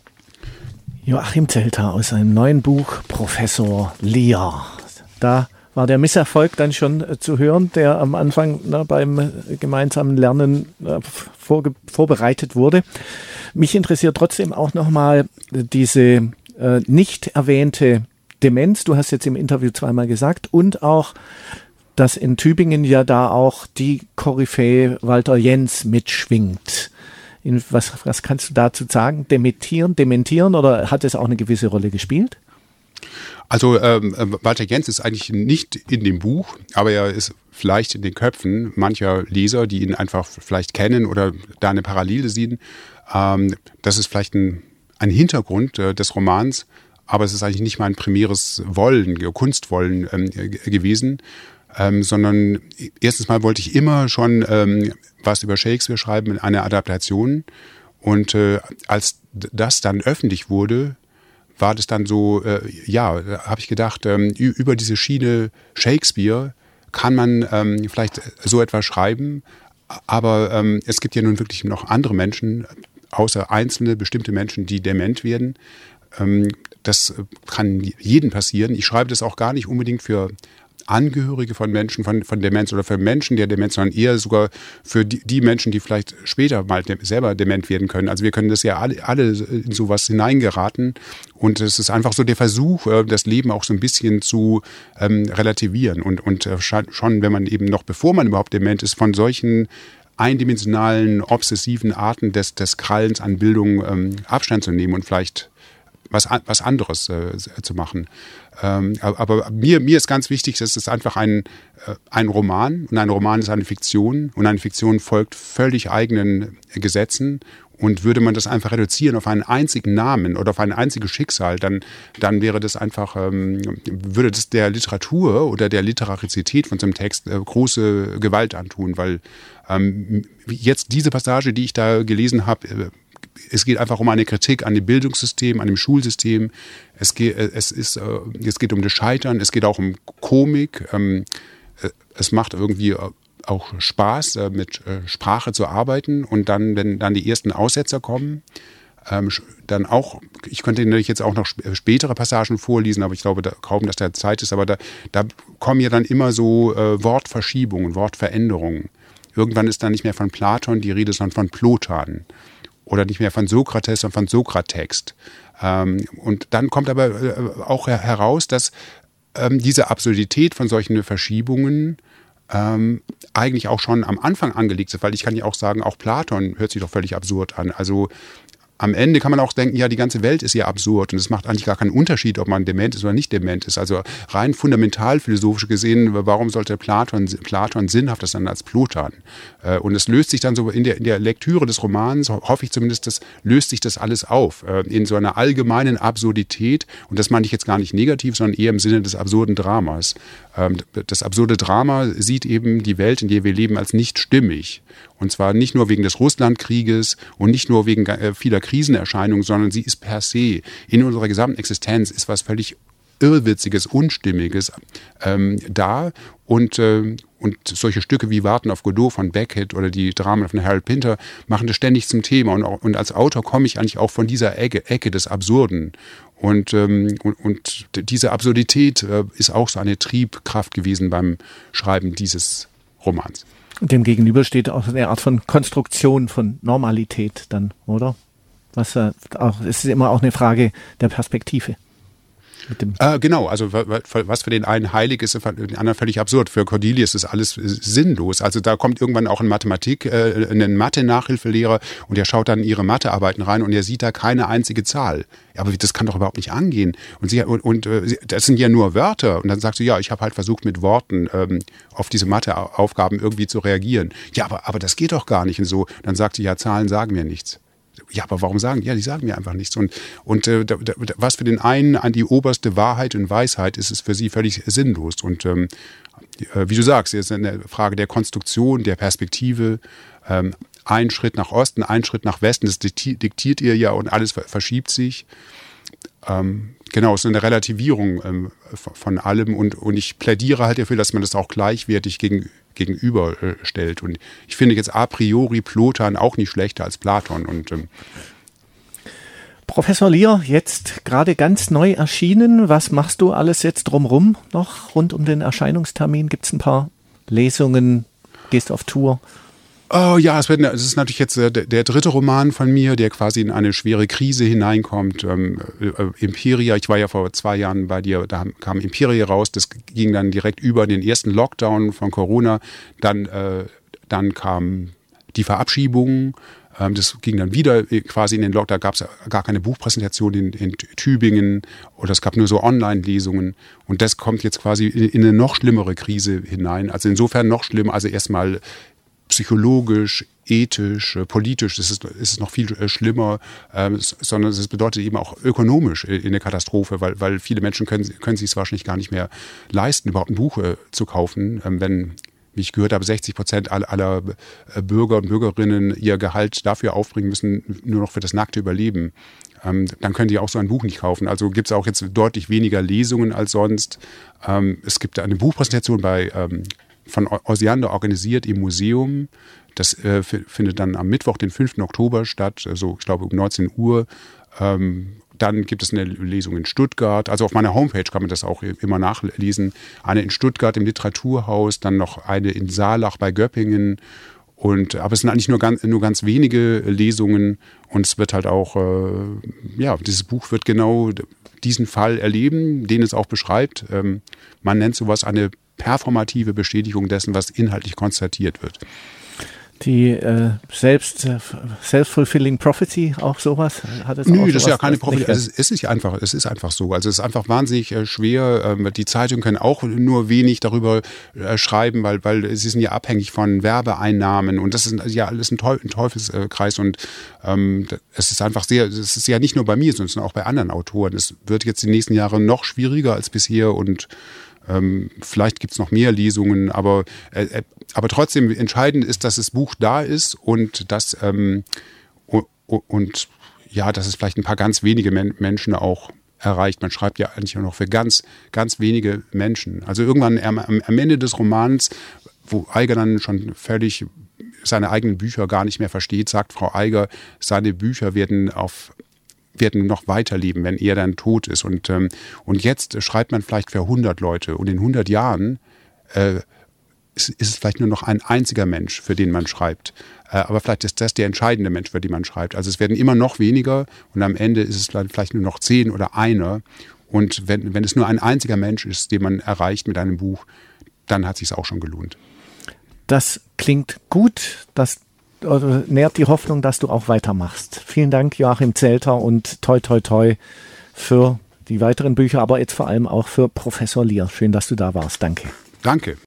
Joachim Zelter aus seinem neuen Buch Professor Lear. Da war der Misserfolg dann schon äh, zu hören, der am Anfang na, beim gemeinsamen Lernen äh, vorge- vorbereitet wurde. Mich interessiert trotzdem auch nochmal diese äh, nicht erwähnte Demenz. Du hast jetzt im Interview zweimal gesagt und auch, dass in Tübingen ja da auch die Koryphäe Walter Jens mitschwingt. In, was, was kannst du dazu sagen? Dementieren, dementieren oder hat es auch eine gewisse Rolle gespielt? Also ähm, Walter Jens ist eigentlich nicht in dem Buch, aber er ist vielleicht in den Köpfen mancher Leser, die ihn einfach vielleicht kennen oder da eine Parallele sehen. Ähm, das ist vielleicht ein, ein Hintergrund äh, des Romans, aber es ist eigentlich nicht mein primäres Wollen, Kunstwollen ähm, gewesen, ähm, sondern erstens mal wollte ich immer schon ähm, was über Shakespeare schreiben in einer Adaptation und äh, als das dann öffentlich wurde, war das dann so, äh, ja, habe ich gedacht, ähm, über diese Schiene Shakespeare kann man ähm, vielleicht so etwas schreiben, aber ähm, es gibt ja nun wirklich noch andere Menschen, außer einzelne bestimmte Menschen, die dement werden. Ähm, das kann jedem passieren. Ich schreibe das auch gar nicht unbedingt für Angehörige von Menschen von, von Demenz oder für Menschen der Demenz, sondern eher sogar für die, die Menschen, die vielleicht später mal de- selber dement werden können. Also wir können das ja alle, alle in sowas hineingeraten und es ist einfach so der Versuch, das Leben auch so ein bisschen zu ähm, relativieren und, und äh, schon, wenn man eben noch, bevor man überhaupt dement ist, von solchen eindimensionalen, obsessiven Arten des, des Krallens an Bildung ähm, Abstand zu nehmen und vielleicht was, was anderes äh, zu machen. Ähm, aber mir, mir ist ganz wichtig, dass es einfach ein, äh, ein Roman und ein Roman ist eine Fiktion und eine Fiktion folgt völlig eigenen Gesetzen und würde man das einfach reduzieren auf einen einzigen Namen oder auf ein einziges Schicksal, dann, dann wäre das einfach, ähm, würde das der Literatur oder der Literarizität von so einem Text äh, große Gewalt antun, weil ähm, jetzt diese Passage, die ich da gelesen habe, äh, es geht einfach um eine Kritik an dem Bildungssystem, an dem Schulsystem. Es geht, es ist, es geht um das Scheitern, es geht auch um Komik. Es macht irgendwie auch Spaß, mit Sprache zu arbeiten. Und dann, wenn dann die ersten Aussetzer kommen, dann auch, ich könnte natürlich jetzt auch noch spätere Passagen vorlesen, aber ich glaube da, kaum, dass da Zeit ist. Aber da, da kommen ja dann immer so Wortverschiebungen, Wortveränderungen. Irgendwann ist dann nicht mehr von Platon die Rede, sondern von Plotan. Oder nicht mehr von Sokrates, sondern von Sokratext. Ähm, und dann kommt aber äh, auch heraus, dass ähm, diese Absurdität von solchen Verschiebungen ähm, eigentlich auch schon am Anfang angelegt ist. Weil ich kann ja auch sagen, auch Platon hört sich doch völlig absurd an. Also am Ende kann man auch denken, ja, die ganze Welt ist ja absurd und es macht eigentlich gar keinen Unterschied, ob man dement ist oder nicht dement ist. Also rein fundamental philosophisch gesehen, warum sollte Platon, Platon sinnhafter sein als Plotan? Und es löst sich dann so in der, in der Lektüre des Romans, hoffe ich zumindest, das löst sich das alles auf in so einer allgemeinen Absurdität. Und das meine ich jetzt gar nicht negativ, sondern eher im Sinne des absurden Dramas. Das absurde Drama sieht eben die Welt, in der wir leben, als nicht stimmig. Und zwar nicht nur wegen des Russlandkrieges und nicht nur wegen vieler Krisenerscheinungen, sondern sie ist per se in unserer gesamten Existenz ist was völlig Irrwitziges, Unstimmiges ähm, da. Und, äh, und solche Stücke wie Warten auf Godot von Beckett oder die Dramen von Harold Pinter machen das ständig zum Thema. Und, und als Autor komme ich eigentlich auch von dieser Ecke, Ecke des Absurden. Und, ähm, und, und diese Absurdität äh, ist auch so eine Triebkraft gewesen beim Schreiben dieses Romans. Dem gegenüber steht auch eine Art von Konstruktion von Normalität dann, oder? Was äh, auch, es ist immer auch eine Frage der Perspektive. Mit dem äh, genau, also was für den einen heilig ist, für den anderen völlig absurd. Für Cornelius ist alles sinnlos. Also da kommt irgendwann auch in Mathematik äh, ein Mathe-Nachhilfelehrer und der schaut dann in ihre Mathearbeiten rein und er sieht da keine einzige Zahl. Ja, aber das kann doch überhaupt nicht angehen. Und, sie, und, und äh, das sind ja nur Wörter. Und dann sagst du, ja, ich habe halt versucht mit Worten ähm, auf diese Matheaufgaben irgendwie zu reagieren. Ja, aber, aber das geht doch gar nicht. Und so, dann sagt sie, ja, Zahlen sagen mir nichts. Ja, aber warum sagen die? Ja, die sagen mir einfach nichts. Und, und äh, da, da, was für den einen an die oberste Wahrheit und Weisheit ist, ist für sie völlig sinnlos. Und ähm, äh, wie du sagst, es ist eine Frage der Konstruktion, der Perspektive. Ähm, ein Schritt nach Osten, ein Schritt nach Westen, das diktiert ihr ja und alles verschiebt sich. Ähm, genau, es ist eine Relativierung ähm, von allem. Und, und ich plädiere halt dafür, dass man das auch gleichwertig gegen gegenüberstellt. Und ich finde jetzt a priori Plotan auch nicht schlechter als Platon. Und ähm Professor Lier, jetzt gerade ganz neu erschienen. Was machst du alles jetzt drumherum noch rund um den Erscheinungstermin? Gibt es ein paar Lesungen? Gehst du auf Tour? Oh ja, es, wird, es ist natürlich jetzt der, der dritte Roman von mir, der quasi in eine schwere Krise hineinkommt. Ähm, äh, Imperia, ich war ja vor zwei Jahren bei dir, da kam Imperia raus, das ging dann direkt über den ersten Lockdown von Corona. Dann, äh, dann kam die Verabschiedung. Ähm, das ging dann wieder quasi in den Lockdown, da gab es gar keine Buchpräsentation in, in Tübingen oder es gab nur so Online-Lesungen. Und das kommt jetzt quasi in, in eine noch schlimmere Krise hinein. Also insofern noch schlimmer, also erstmal psychologisch, ethisch, politisch ist es, ist es noch viel schlimmer, ähm, sondern es bedeutet eben auch ökonomisch in der Katastrophe, weil, weil viele Menschen können, können sich es wahrscheinlich gar nicht mehr leisten, überhaupt ein Buch äh, zu kaufen, ähm, wenn, wie ich gehört habe, sechzig Prozent aller, aller Bürger und Bürgerinnen ihr Gehalt dafür aufbringen müssen, nur noch für das nackte Überleben. Ähm, dann können die auch so ein Buch nicht kaufen. Also gibt es auch jetzt deutlich weniger Lesungen als sonst. Ähm, es gibt eine Buchpräsentation bei ähm, von Osiander organisiert im Museum. Das äh, findet dann am Mittwoch, den fünften Oktober statt, also ich glaube um neunzehn Uhr. Ähm, dann gibt es eine Lesung in Stuttgart. Also auf meiner Homepage kann man das auch immer nachlesen. Eine in Stuttgart im Literaturhaus, dann noch eine in Saalach bei Göppingen. Und, aber es sind eigentlich nur ganz, nur ganz wenige Lesungen. Und es wird halt auch, äh, ja, dieses Buch wird genau diesen Fall erleben, den es auch beschreibt. Ähm, man nennt sowas eine performative Bestätigung dessen, was inhaltlich konstatiert wird. Die äh, selbst äh, self-fulfilling prophecy, auch sowas? Hat es Nö, auch das ist ja sowas, keine das Prophecy. Also es ist ja einfach, es ist einfach so. Also es ist einfach wahnsinnig äh, schwer. Ähm, die Zeitungen können auch nur wenig darüber äh, schreiben, weil, weil sie sind ja abhängig von Werbeeinnahmen und das ist ja alles ein, Teuf- ein Teufelskreis und ähm, es ist einfach sehr, es ist ja nicht nur bei mir, sondern auch bei anderen Autoren. Es wird jetzt die nächsten Jahre noch schwieriger als bisher und Ähm, vielleicht gibt es noch mehr Lesungen, aber, äh, aber trotzdem entscheidend ist, dass das Buch da ist und dass, ähm, und, und ja, dass es vielleicht ein paar ganz wenige Men- Menschen auch erreicht. Man schreibt ja eigentlich nur noch für ganz, ganz wenige Menschen. Also irgendwann am, am Ende des Romans, wo Eiger dann schon völlig seine eigenen Bücher gar nicht mehr versteht, sagt Frau Eiger, seine Bücher werden auf werden noch weiterleben, wenn er dann tot ist. Und, ähm, und jetzt schreibt man vielleicht für hundert Leute und in hundert Jahren äh, ist, ist es vielleicht nur noch ein einziger Mensch, für den man schreibt. Äh, aber vielleicht ist das der entscheidende Mensch, für den man schreibt. Also es werden immer noch weniger und am Ende ist es vielleicht nur noch zehn oder einer. Und wenn, wenn es nur ein einziger Mensch ist, den man erreicht mit einem Buch, dann hat es sich auch schon gelohnt. Das klingt gut, das oder nährt die Hoffnung, dass du auch weitermachst. Vielen Dank, Joachim Zelter, und toi, toi, toi für die weiteren Bücher, aber jetzt vor allem auch für Professor Lier. Schön, dass du da warst. Danke. Danke.